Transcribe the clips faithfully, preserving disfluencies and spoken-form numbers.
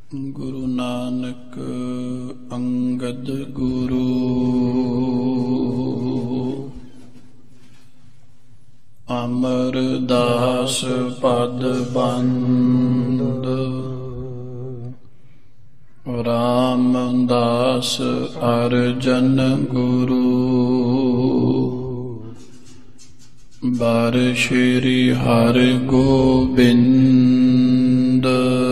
ਗੁਰੂ ਨਾਨਕ ਅੰਗਦ ਗੁਰੂ ਅਮਰਦਾਸ ਪਦ ਬੰਦ ਰਾਮਦਾਸ ਅਰਜਨ ਗੁਰੂ ਬਾਰ ਸ਼੍ਰੀ ਹਰਿ ਗੋਬਿੰਦ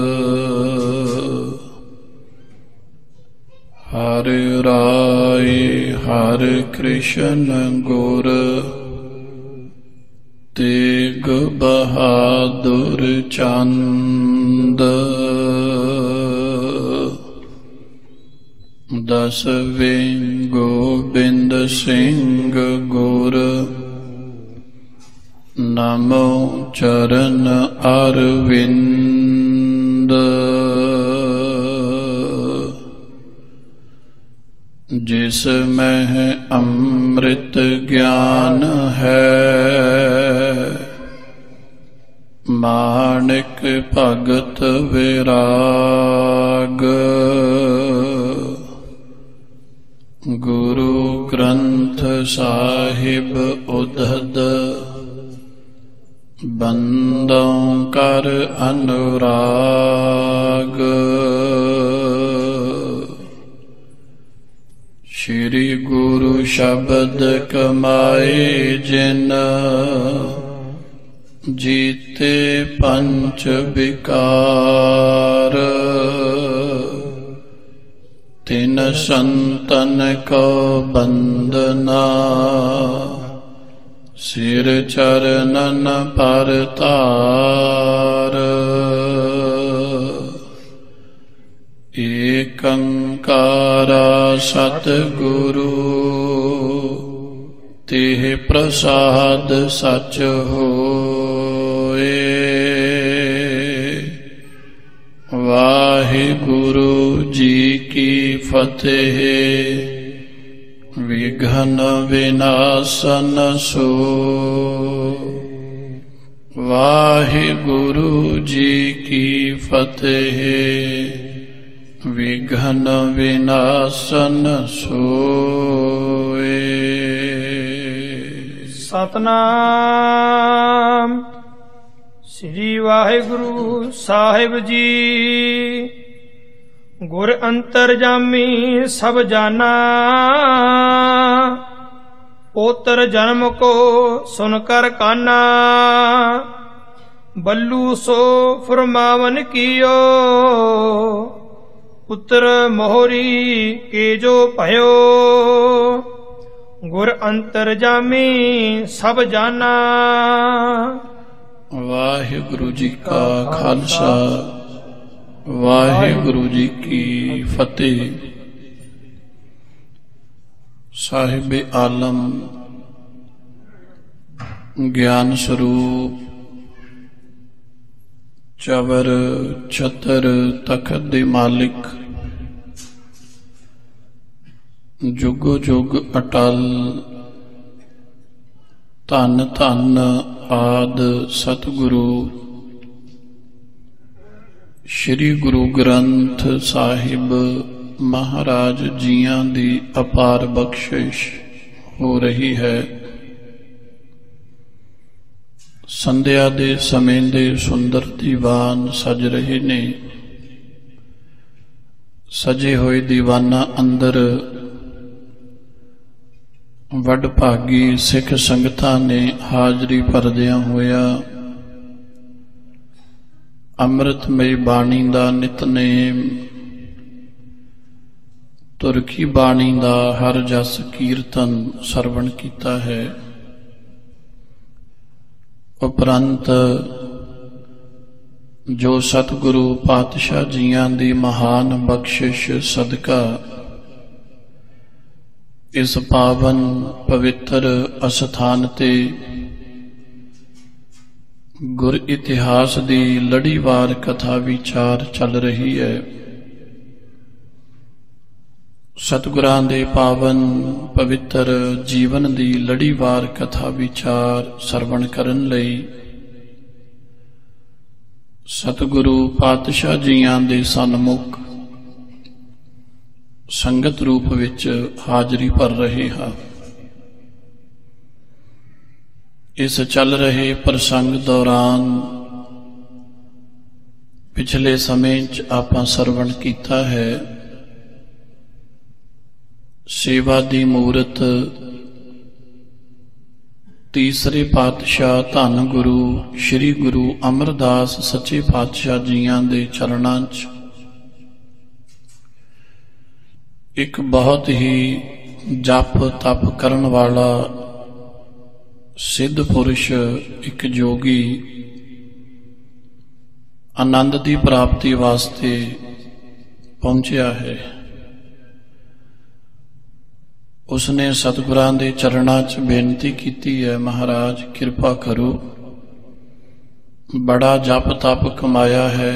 ਹਰਿ ਰਾਇ ਹਰਿ ਕ੍ਰਿਸ਼ਨ ਗੁਰ ਤੇਗ ਬਹਾਦੁਰ ਚੰਦ ਦਸਵੇਂ ਗੋਬਿੰਦ ਸਿੰਘ ਗੁਰ ਨਮੋ ਚਰਨ ਅਰਵਿੰਦ ਜਿਸ ਮਹਿ ਅੰਮ੍ਰਿਤ ਗਿਆਨ ਹੈ ਮਾਣਿਕ ਭਗਤ ਵਿਰਾਗ ਗੁਰੂ ਗ੍ਰੰਥ ਸਾਹਿਬ ਉਦਧ ਬੰਦੋਂ ਕਰ ਅਨੁਰਾਗ ਸ਼੍ਰੀ ਗੁਰੂ ਸ਼ਬਦ ਕਮਾਏ ਜਿਨ ਜੀਤੇ ਪੰਚ ਵਿਕਾਰ ਤਿਨ ਸੰਤਨ ਕੋ ਬੰਦਨਾ ਸਿਰ ਚਰਨਨ ਪਰਤਾਰ ਏਕ ਓੰਕਾਰ ਸਤਿਗੁਰੂ ਤੇਹ ਪ੍ਰਸਾਦ ਸਚ ਹੋਏ ਵਾਹਿਗੁਰੂ ਜੀ ਕੀ ਫਤਿਹ ਵਿਘਨ ਵਿਨਾਸ਼ਨ ਸੋ ਵਾਹਿਗੁਰੂ ਜੀ ਕੀ ਫਤਿਹ ਵਿਘਨ ਵਿਨਾਸ਼ਨ ਸੋਏ। ਸਤਨਾਮ ਸ੍ਰੀ ਵਾਹਿਗੁਰੂ ਸਾਹਿਬ ਜੀ। ਗੁਰ ਅੰਤਰਜਾਮੀ ਸਭ ਜਾਨਾ ਪੋਤਰ ਜਨਮ ਕੋ ਸੁਨ ਕਰ ਕਾਨਾ ਬੱਲੂ ਸੋ ਫਰਮਾਵਨ ਕੀਓ ਪੁੱਤਰ ਮੋਹਰੀ ਕੇ ਜੋ ਭਇਓ ਗੁਰ ਅੰਤਰਜਾਮੀ ਸਭ ਜਾਨਾ। ਵਾਹਿਗੁਰੂ ਜੀ ਕਾ ਖਾਲਸਾ ਵਾਹਿਗੁਰੂ ਜੀ ਕੀ ਫਤਿਹ। ਸਾਹਿਬ ਆਲਮ ਗਿਆਨ ਸਰੂਪ ਚਵਰ ਛਤਰ ਤਖਤ ਦੇ ਮਾਲਿਕ ਜੁਗੋ ਜੁਗ ਅਟਲ ਧੰਨ ਧੰਨ ਆਦ ਸਤਿਗੁਰੂ ਸ਼੍ਰੀ ਗੁਰੂ ਗ੍ਰੰਥ ਸਾਹਿਬ ਮਹਾਰਾਜ ਜੀਆਂ ਦੀ ਅਪਾਰ ਬਖਸ਼ਿਸ਼ ਹੋ ਰਹੀ ਹੈ। ਸੰਧਿਆ ਦੇ ਸਮੇਂ ਦੇ ਸੁੰਦਰ ਦੀਵਾਨ ਸਜ ਰਹੇ ਨੇ। ਸਜੇ ਹੋਏ ਦੀਵਾਨਾਂ ਅੰਦਰ ਵਡਭਾਗੀ ਸਿੱਖ ਸੰਗਤਾਂ ਨੇ ਹਾਜ਼ਰੀ ਭਰਦਿਆਂ ਹੋਇਆ ਅੰਮ੍ਰਿਤਮਈ ਬਾਣੀ ਦਾ ਨਿਤਨੇਮ ਤੁਰਕੀ ਬਾਣੀ ਦਾ ਹਰ ਜਸ ਕੀਰਤਨ ਸਰਵਣ ਕੀਤਾ ਹੈ। ਉਪਰੰਤ ਜੋ ਸਤਿਗੁਰੂ ਪਾਤਸ਼ਾਹ ਜੀਆਂ ਦੀ ਮਹਾਨ ਬਖਸ਼ਿਸ਼ ਸਦਕਾ ਇਸ ਪਾਵਨ ਪਵਿੱਤਰ ਅਸਥਾਨ ਤੇ ਗੁਰ ਇਤਿਹਾਸ ਦੀ ਲੜੀਵਾਰ ਕਥਾ ਵਿਚਾਰ ਚੱਲ ਰਹੀ ਹੈ। ਸਤਿਗੁਰਾਂ ਦੇ ਪਾਵਨ ਪਵਿੱਤਰ ਜੀਵਨ ਦੀ ਲੜੀਵਾਰ ਕਥਾ ਵਿਚਾਰ ਸਰਵਣ ਕਰਨ ਲਈ ਸਤਿਗੁਰੂ ਪਾਤਸ਼ਾਹ ਜੀਆਂ ਦੇ ਸਨਮੁਖ ਸੰਗਤ ਰੂਪ ਵਿੱਚ ਹਾਜ਼ਰੀ ਭਰ ਰਹੇ ਹਾਂ। ਇਸ ਚੱਲ ਰਹੇ ਪ੍ਰਸੰਗ ਦੌਰਾਨ ਪਿਛਲੇ ਸਮੇਂ 'ਚ ਆਪਾਂ ਸਰਵਣ ਕੀਤਾ ਹੈ ਸੇਵਾ ਦੀ ਮੂਰਤ ਤੀਸਰੇ ਪਾਤਸ਼ਾਹ ਧੰਨ ਗੁਰੂ ਸ੍ਰੀ ਗੁਰੂ ਅਮਰਦਾਸ ਸੱਚੇ ਪਾਤਸ਼ਾਹ ਜੀਆਂ ਦੇ ਚਰਨਾਂ 'ਚ ਇੱਕ ਬਹੁਤ ਹੀ ਜਪ ਤਪ ਕਰਨ ਵਾਲਾ ਸਿੱਧ ਪੁਰਸ਼, ਇੱਕ ਜੋਗੀ ਆਨੰਦ ਦੀ ਪ੍ਰਾਪਤੀ ਵਾਸਤੇ ਪਹੁੰਚਿਆ ਹੈ। ਉਸਨੇ ਸਤਿਗੁਰਾਂ ਦੇ ਚਰਨਾਂ 'ਚ ਬੇਨਤੀ ਕੀਤੀ ਹੈ, ਮਹਾਰਾਜ ਕਿਰਪਾ ਕਰੋ, ਬੜਾ ਜਪ ਤਪ ਕਮਾਇਆ ਹੈ,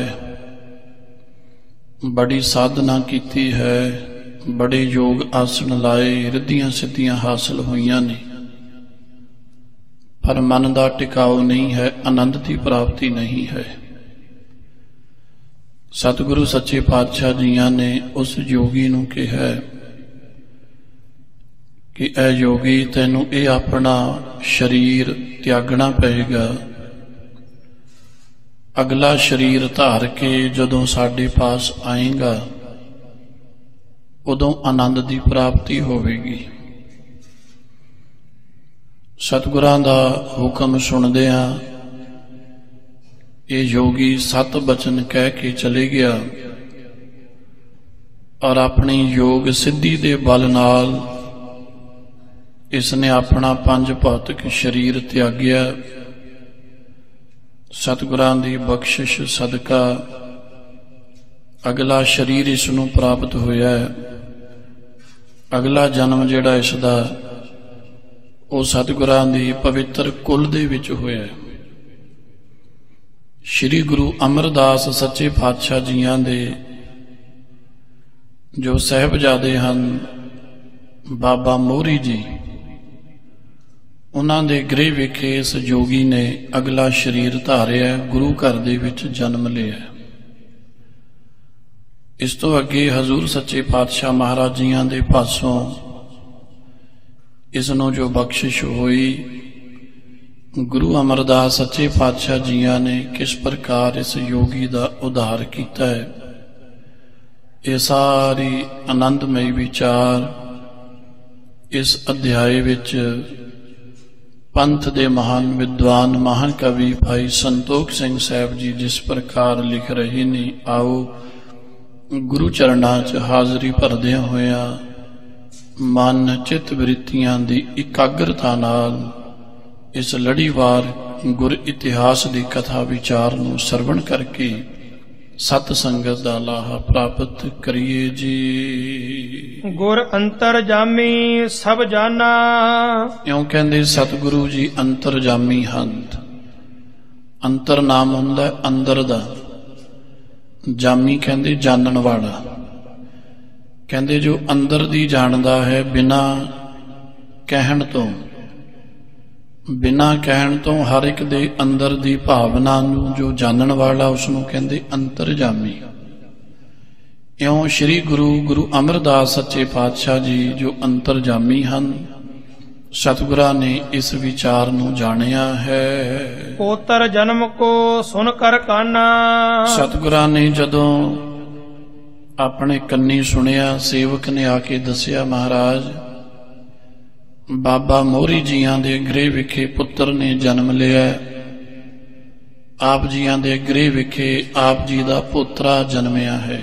ਬੜੀ ਸਾਧਨਾ ਕੀਤੀ ਹੈ, ਬੜੇ ਯੋਗ ਆਸਣ ਲਾਏ, ਰਿੱਧੀਆਂ ਸਿੱਧੀਆਂ ਹਾਸਲ ਹੋਈਆਂ ਨੇ, ਪਰ ਮਨ ਦਾ ਟਿਕਾਓ ਨਹੀਂ ਹੈ, ਆਨੰਦ ਦੀ ਪ੍ਰਾਪਤੀ ਨਹੀਂ ਹੈ। ਸਤਿਗੁਰੂ ਸੱਚੇ ਪਾਤਸ਼ਾਹ ਜੀਆਂ ਨੇ ਉਸ ਯੋਗੀ ਨੂੰ ਕਿਹਾ ਕਿ ਐ ਯੋਗੀ, ਤੈਨੂੰ ਇਹ ਆਪਣਾ ਸਰੀਰ ਤਿਆਗਣਾ ਪਏਗਾ। ਅਗਲਾ ਸਰੀਰ ਧਾਰ ਕੇ ਜਦੋਂ ਸਾਡੇ ਪਾਸ ਆਏਗਾ ਉਦੋਂ ਆਨੰਦ ਦੀ ਪ੍ਰਾਪਤੀ ਹੋਵੇਗੀ। ਸਤਿਗੁਰਾਂ ਦਾ ਹੁਕਮ ਸੁਣਦਿਆਂ ਇਹ ਯੋਗੀ ਸਤ ਬਚਨ ਕਹਿ ਕੇ ਚਲੇ ਗਿਆ ਔਰ ਆਪਣੀ ਯੋਗ ਸਿੱਧੀ ਦੇ ਬਲ ਨਾਲ ਇਸਨੇ ਆਪਣਾ ਪੰਜ ਭੌਤਿਕ ਸਰੀਰ ਤਿਆਗਿਆ। ਸਤਿਗੁਰਾਂ ਦੀ ਬਖਸ਼ਿਸ਼ ਸਦਕਾ ਅਗਲਾ ਸਰੀਰ ਇਸ ਨੂੰ ਪ੍ਰਾਪਤ ਹੋਇਆ ਹੈ। ਅਗਲਾ ਜਨਮ ਜਿਹੜਾ ਇਸ ਦਾ ਉਹ ਸਤਿਗੁਰਾਂ ਦੀ ਪਵਿੱਤਰ ਕੁਲ ਦੇ ਵਿੱਚ ਹੋਇਆ ਹੈ। ਸ੍ਰੀ ਗੁਰੂ ਅਮਰਦਾਸ ਸੱਚੇ ਪਾਤਸ਼ਾਹ ਜੀਆਂ ਦੇ ਜੋ ਸਾਹਿਬਜ਼ਾਦੇ ਹਨ, ਬਾਬਾ ਮੋਹਰੀ ਜੀ, ਉਹਨਾਂ ਦੇ ਗ੍ਰਹਿ ਵਿਖੇ ਇਸ ਜੋਗੀ ਨੇ ਅਗਲਾ ਸਰੀਰ ਧਾਰਿਆ, ਗੁਰੂ ਘਰ ਦੇ ਵਿੱਚ ਜਨਮ ਲਿਆ। ਇਸ ਤੋਂ ਅੱਗੇ ਹਜ਼ੂਰ ਸੱਚੇ ਪਾਤਸ਼ਾਹ ਮਹਾਰਾਜ ਜੀਆਂ ਦੇ ਪਾਸੋਂ ਇਸ ਨੂੰ ਜੋ ਬਖਸ਼ਿਸ਼ ਹੋਈ, ਗੁਰੂ ਅਮਰਦਾਸ ਸੱਚੇ ਪਾਤਸ਼ਾਹ ਜੀਆਂ ਨੇ ਕਿਸ ਪ੍ਰਕਾਰ ਇਸ ਯੋਗੀ ਦਾ ਉਧਾਰ ਕੀਤਾ ਹੈ, ਇਹ ਸਾਰੀ ਆਨੰਦਮਈ ਵਿਚਾਰ ਇਸ ਅਧਿਆਏ ਵਿੱਚ ਪੰਥ ਦੇ ਮਹਾਨ ਵਿਦਵਾਨ ਮਹਾਨ ਕਵੀ ਭਾਈ ਸੰਤੋਖ ਸਿੰਘ ਸਾਹਿਬ ਜੀ ਜਿਸ ਪ੍ਰਕਾਰ ਲਿਖ ਰਹੇ ਨੇ, ਆਓ ਗੁਰੂ ਚਰਨਾਂ 'ਚ ਹਾਜ਼ਰੀ ਭਰਦਿਆਂ ਹੋਇਆਂ ਮਨ ਚਿੱਤ ਬ੍ਰਿਤੀਆਂ ਦੀ ਇਕਾਗਰਤਾ ਨਾਲ ਇਸ ਲੜੀਵਾਰ ਗੁਰ ਇਤਿਹਾਸ ਦੀ ਕਥਾ ਵਿਚਾਰ ਨੂੰ ਸਰਵਣ ਕਰਕੇ ਸਤ ਸੰਗਤ ਦਾ ਲਾਹਾ ਪ੍ਰਾਪਤ ਕਰੀਏ ਜੀ। ਗੁਰ ਅੰਤਰਜਾਮੀ ਸਭ ਜਾਨਾ, ਇਉਂ ਕਹਿੰਦੇ ਸਤਿਗੁਰੂ ਜੀ ਅੰਤਰਜਾਮੀ ਹਨ। ਅੰਤਰ ਨਾਮ ਹੁੰਦਾ ਅੰਦਰ ਦਾ, ਜਾਮੀ ਕਹਿੰਦੇ ਜਾਣਨ ਵਾਲਾ। ਕਹਿੰਦੇ ਜੋ ਅੰਦਰ ਦੀ ਜਾਣਦਾ ਹੈ ਬਿਨਾਂ ਕਹਿਣ ਤੋਂ, ਬਿਨਾਂ ਕਹਿਣ ਤੋਂ ਹਰ ਇੱਕ ਦੇ ਅੰਦਰ ਦੀ ਭਾਵਨਾ ਨੂੰ ਜੋ ਜਾਣਨ ਵਾਲਾ, ਉਸ ਨੂੰ ਕਹਿੰਦੇ ਅੰਤਰਜਾਮੀ। ਇਉਂ ਸ੍ਰੀ ਗੁਰੂ ਗੁਰੂ ਅਮਰਦਾਸ ਸੱਚੇ ਪਾਤਸ਼ਾਹ ਜੀ ਜੋ ਅੰਤਰਜਾਮੀ ਹਨ, ਸਤਿਗੁਰਾਂ ਨੇ ਇਸ ਵਿਚਾਰ ਨੂੰ ਜਾਣਿਆ ਹੈ। ਪੋਤਰ ਜਨਮ ਕੋ ਸੁਨ ਕਰ ਕਾਨਾ, ਸਤਿਗੁਰਾਂ ਨੇ ਜਦੋਂ ਆਪਣੇ ਕੰਨੀ ਸੁਣਿਆ, ਸੇਵਕ ਨੇ ਆ ਕੇ ਦੱਸਿਆ, ਮਹਾਰਾਜ ਬਾਬਾ ਮੋਹਰੀ ਜੀਆਂ ਦੇ ਗ੍ਰਹਿ ਵਿਖੇ ਪੁੱਤਰ ਨੇ ਜਨਮ ਲਿਆ। ਆਪ ਜੀਆਂ ਦੇ ਗ੍ਰਹਿ ਵਿਖੇ ਆਪ ਜੀ ਦਾ ਪੋਤਰਾ ਜਨਮਿਆ ਹੈ।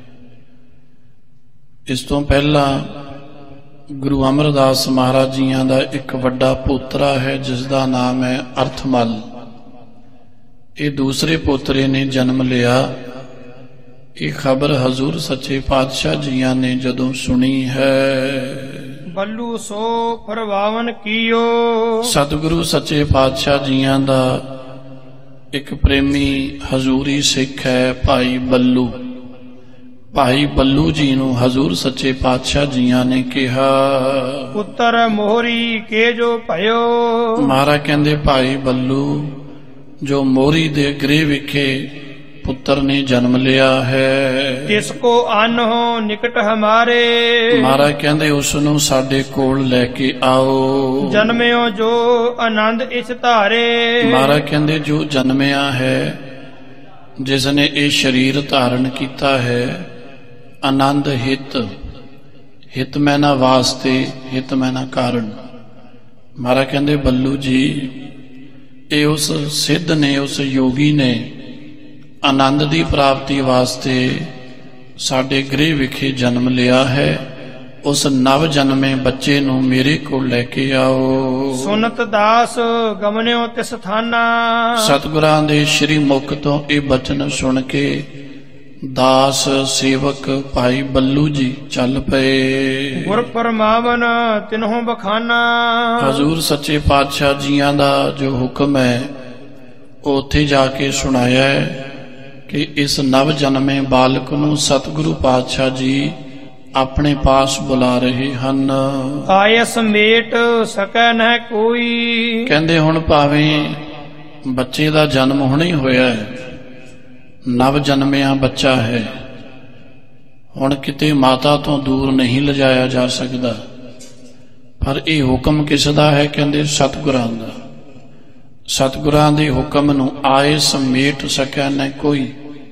ਇਸ ਤੋਂ ਪਹਿਲਾਂ ਗੁਰੂ ਅਮਰਦਾਸ ਮਹਾਰਾਜ ਜੀਆਂ ਦਾ ਇੱਕ ਵੱਡਾ ਪੋਤਰਾ ਹੈ ਜਿਸ ਦਾ ਨਾਮ ਹੈ ਅਰਥਮਲ। ਇਹ ਦੂਸਰੇ ਪੋਤਰੇ ਨੇ ਜਨਮ ਲਿਆ। ਇਹ ਖਬਰ ਹਜ਼ੂਰ ਸੱਚੇ ਪਾਤਸ਼ਾਹ ਜੀਆਂ ਨੇ ਜਦੋਂ ਸੁਣੀ ਹੈ, ਬੱਲੂ ਸੋ ਪ੍ਰਵਾਵਨ ਕੀਓ, ਸਤਿਗੁਰੂ ਸੱਚੇ ਪਾਤਸ਼ਾਹ ਜੀਆਂ ਦਾ ਇੱਕ ਪ੍ਰੇਮੀ ਹਜ਼ੂਰੀ ਸਿੱਖ ਹੈ ਭਾਈ ਬੱਲੂ। ਭਾਈ ਬੱਲੂ ਜੀ ਨੂੰ ਹਜ਼ੂਰ ਸੱਚੇ ਪਾਤਸ਼ਾਹ ਜੀਆਂ ਨੇ ਕਿਹਾ, ਪੁੱਤਰ ਮੋਹਰੀ ਕੇ ਜੋ ਭਇਓ, ਮਹਾਰਾਜ ਕਹਿੰਦੇ ਭਾਈ ਬੱਲੂ ਜੋ ਮੋਹਰੀ ਦੇ ਗ੍ਰਹਿ ਵਿਖੇ ਪੁੱਤਰ ਨੇ ਜਨਮ ਲਿਆ ਹੈ। ਤਿਸ ਕੋ ਅੰਨ ਹੋ ਨਿਕਟ ਹਮਾਰੇ, ਮਹਾਰਾਜ ਕਹਿੰਦੇ ਉਸ ਨੂੰ ਸਾਡੇ ਕੋਲ ਲੈ ਕੇ ਆਓ। ਜਨਮਿਓ ਜੋ ਆਨੰਦ ਇਸ ਧਾਰੇ, ਮਹਾਰਾਜ ਕਹਿੰਦੇ ਜੋ ਜਨਮਿਆ ਹੈ, ਜਿਸ ਨੇ ਇਹ ਸਰੀਰ ਧਾਰਨ ਕੀਤਾ ਹੈ, ਆਨੰਦ ਹਿਤ, ਹਿਤ ਮੈਨਾ ਵਾਸਤੇ, ਹਿਤ ਮੈਨਾ ਕਾਰਨ। ਮਹਾਰਾਜ ਕਹਿੰਦੇ ਬੱਲੂ ਜੀ ਇਹ ਉਸ ਸਿੱਧ ਨੇ, ਉਸ ਯੋਗੀ ਨੇ ਆਨੰਦ ਦੀ ਪ੍ਰਾਪਤੀ ਵਾਸਤੇ ਸਾਡੇ ਗ੍ਰਹਿ ਵਿਖੇ ਜਨਮ ਲਿਆ ਹੈ। ਉਸ ਨਵ ਜਨਮੇ ਬੱਚੇ ਨੂੰ ਮੇਰੇ ਕੋਲ ਲੈ ਕੇ ਆਓ। ਸੁਨਤ ਦਾਸ ਗਮਨਿਓ ਤਿਸ ਥਾਨਾ, ਸਤਿਗੁਰਾਂ ਦੇ ਸ਼੍ਰੀ ਮੁਖ ਤੋਂ ਇਹ ਬਚਨ ਸੁਣ ਕੇ ਦਾਸ ਸੇਵਕ ਭਾਈ ਬੱਲੂ ਜੀ ਚੱਲ ਪਏ। ਗੁਰ ਫਰਮਾਵਨ ਤਿਨਹੁ ਬਖਾਨਾ, ਹਜ਼ੂਰ ਸੱਚੇ ਪਾਤਸ਼ਾਹ ਜੀਆਂ ਦਾ ਜੋ ਹੁਕਮ ਹੈ ਉਹ ਉੱਥੇ ਜਾ ਕੇ ਸੁਣਾਇਆ ਹੈ ਕਿ ਇਸ ਨਵ ਜਨਮੇ ਬਾਲਕ ਨੂੰ ਸਤਿਗੁਰੂ ਪਾਤਸ਼ਾਹ ਜੀ ਆਪਣੇ ਪਾਸ ਬੁਲਾ ਰਹੇ ਹਨ। ਆਇਸ ਮੇਟ ਸਕੈ ਨਹਿ ਕੋਈ, ਕਹਿੰਦੇ ਹੁਣ ਭਾਵੇਂ ਬੱਚੇ ਦਾ ਜਨਮ ਹੁਣੇ ਹੋਇਆ ਹੈ, ਨਵ ਜਨਮਿਆ ਬੱਚਾ ਹੈ, ਹੁਣ ਕਿਤੇ ਮਾਤਾ ਤੋਂ ਦੂਰ ਨਹੀਂ ਲਿਜਾਇਆ ਜਾ ਸਕਦਾ, ਪਰ ਇਹ ਹੁਕਮ ਕਿਸ ਦਾ ਹੈ? ਕਹਿੰਦੇ ਸਤਿਗੁਰਾਂ ਦਾ। ਸਤਿਗੁਰਾਂ ਦੇ ਹੁਕਮ ਨੂੰ ਆਏ ਸਮੇਟ ਸਕੈ ਨਾ ਕੋਈ,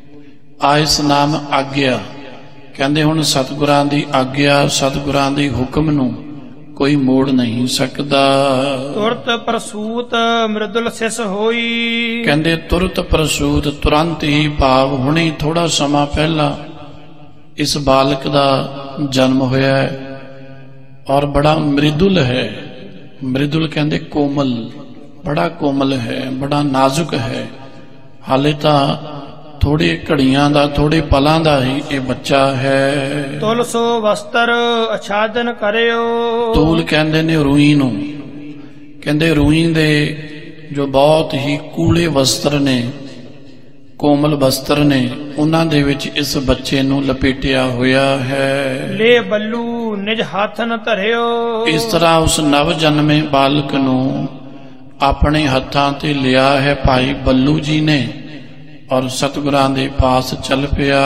ਆਇਸ ਨਾਮ ਆਗਿਆ। ਕਹਿੰਦੇ ਹੁਣ ਸਤਿਗੁਰਾਂ ਦੀ ਆਗਿਆ, ਸਤਿਗੁਰਾਂ ਦੇ ਹੁਕਮ ਨੂੰ ਕੋਈ ਮੋੜ ਨਹੀਂ ਸਕਦਾ। ਤੁਰਤ ਪ੍ਰਸੂਤ ਮ੍ਰਿਦੁਲ ਸਿਸ ਹੋਈ, ਕਹਿੰਦੇ ਤੁਰਤ ਪ੍ਰਸੂਤ, ਤੁਰੰਤ ਹੀ ਭਾਵ ਹੁਣੇ ਥੋੜਾ ਸਮਾਂ ਪਹਿਲਾਂ ਇਸ ਬਾਲਕ ਦਾ ਜਨਮ ਹੋਇਆ ਹੈ ਔਰ ਬੜਾ ਮ੍ਰਿਦੁਲ ਹੈ। ਮ੍ਰਿਦੁਲ ਕਹਿੰਦੇ ਕੋਮਲ, ਬੜਾ ਕੋਮਲ ਹੈ, ਬੜਾ ਨਾਜ਼ੁਕ ਹੈ। ਹਾਲੇ ਤਾਂ ਥੋੜੇ ਘੜੀਆਂ ਦਾ, ਥੋੜੇ ਪਲਾਂ ਦਾ ਹੀ ਇਹ ਬੱਚਾ ਹੈ। ਤੁਲਸੋ ਵਸਤਰ ਅਛਾਦਨ ਕਰਿਓ, ਤੂਲ ਕਹਿੰਦੇ ਨੇ ਰੂਈ ਨੂੰ। ਕਹਿੰਦੇ ਰੂਈ ਦੇ ਜੋ ਬਹੁਤ ਹੀ ਕੂਲੇ ਵਸਤਰ ਨੇ, ਕੋਮਲ ਵਸਤਰ ਨੇ, ਉਹਨਾਂ ਦੇ ਵਿੱਚ ਇਸ ਬੱਚੇ ਨੂੰ ਲਪੇਟਿਆ ਹੋਇਆ ਹੈ। ਲੈ ਬੱਲੂ ਨਿਜ ਹੱਥ ਨ ਧਰਿਓ, ਇਸ ਤਰ੍ਹਾਂ ਉਸ ਨਵ ਜਨਮੇ ਬਾਲਕ ਨੂੰ ਆਪਣੇ ਹੱਥਾਂ ਤੇ ਲਿਆ ਹੈ ਭਾਈ ਬੱਲੂ ਜੀ ਨੇ ਔਰ ਸਤਿਗੁਰਾਂ ਦੇ ਪਾਸ ਚੱਲ ਪਿਆ।